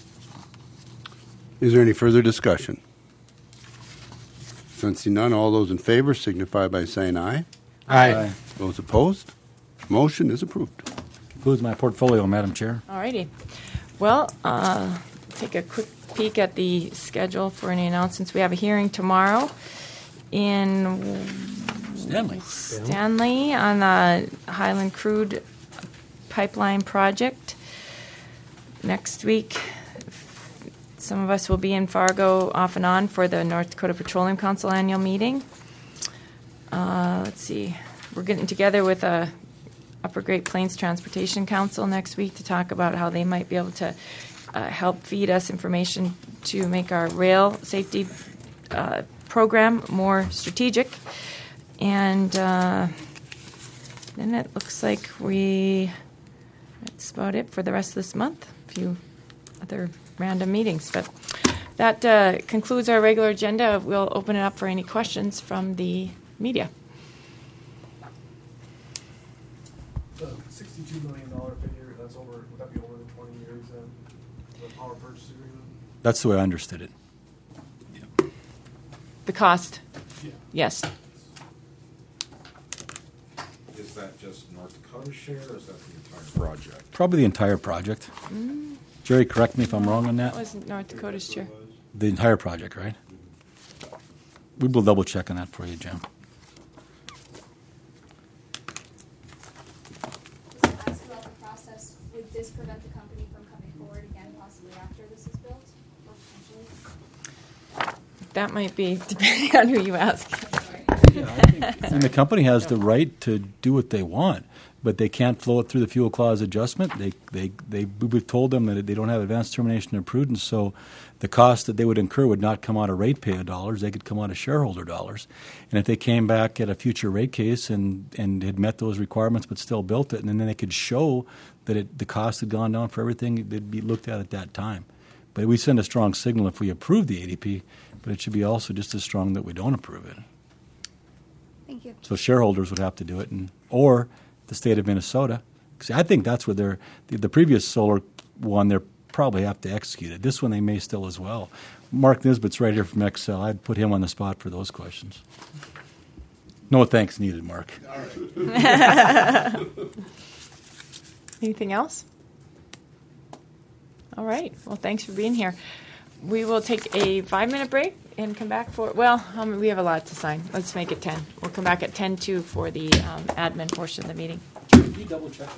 Is there any further discussion? Sensing none, all those in favor signify by saying aye. Aye. Those opposed? Motion is approved. Concludes my portfolio, Madam Chair. All righty. Well, take a quick peek at the schedule for any announcements. We have a hearing tomorrow in Stanley on the Highland Crude Pipeline Project. Next week, some of us will be in Fargo off and on for the North Dakota Petroleum Council annual meeting. Let's see. We're getting together with Upper Great Plains Transportation Council next week to talk about how they might be able to help feed us information to make our rail safety program more strategic. And then it looks like that's about it for the rest of this month. A few other random meetings. But that concludes our regular agenda. We'll open it up for any questions from the media. The $62 million figure, would that be over the 20 years then? The power purchase agreement? That's the way I understood it. The cost? Yeah. Yes. Is that just North Dakota share, or is that the entire project? Probably the entire project. Jerry, correct me if I'm wrong on that. That was North Dakota's chair. The entire project, right? We will double check on that for you, Jim. Ask about the process. Would this prevent the company from coming forward again, possibly after this is built, or potentially? That might be depending on who you ask. And the company has the right to do what they want, but they can't flow it through the fuel clause adjustment. We've told them that they don't have advanced termination of prudence, so the cost that they would incur would not come out of ratepayer dollars. They could come out of shareholder dollars. And if they came back at a future rate case and had met those requirements but still built it, and then they could show that the cost had gone down for everything, they'd be looked at that time. But we send a strong signal if we approve the ADP, but it should be also just as strong that we don't approve it. Thank you. So shareholders would have to do it, or the state of Minnesota. See, I think that's where the previous solar one, they probably have to execute it. This one they may still as well. Mark Nisbet's right here from Excel. I'd put him on the spot for those questions. No thanks needed, Mark. All right. Anything else? All right. Well, thanks for being here. We will take a 5-minute break and come back for, we have a lot to sign. Let's make it 10. We'll come back at 10:02 for the admin portion of the meeting. Can you double check that?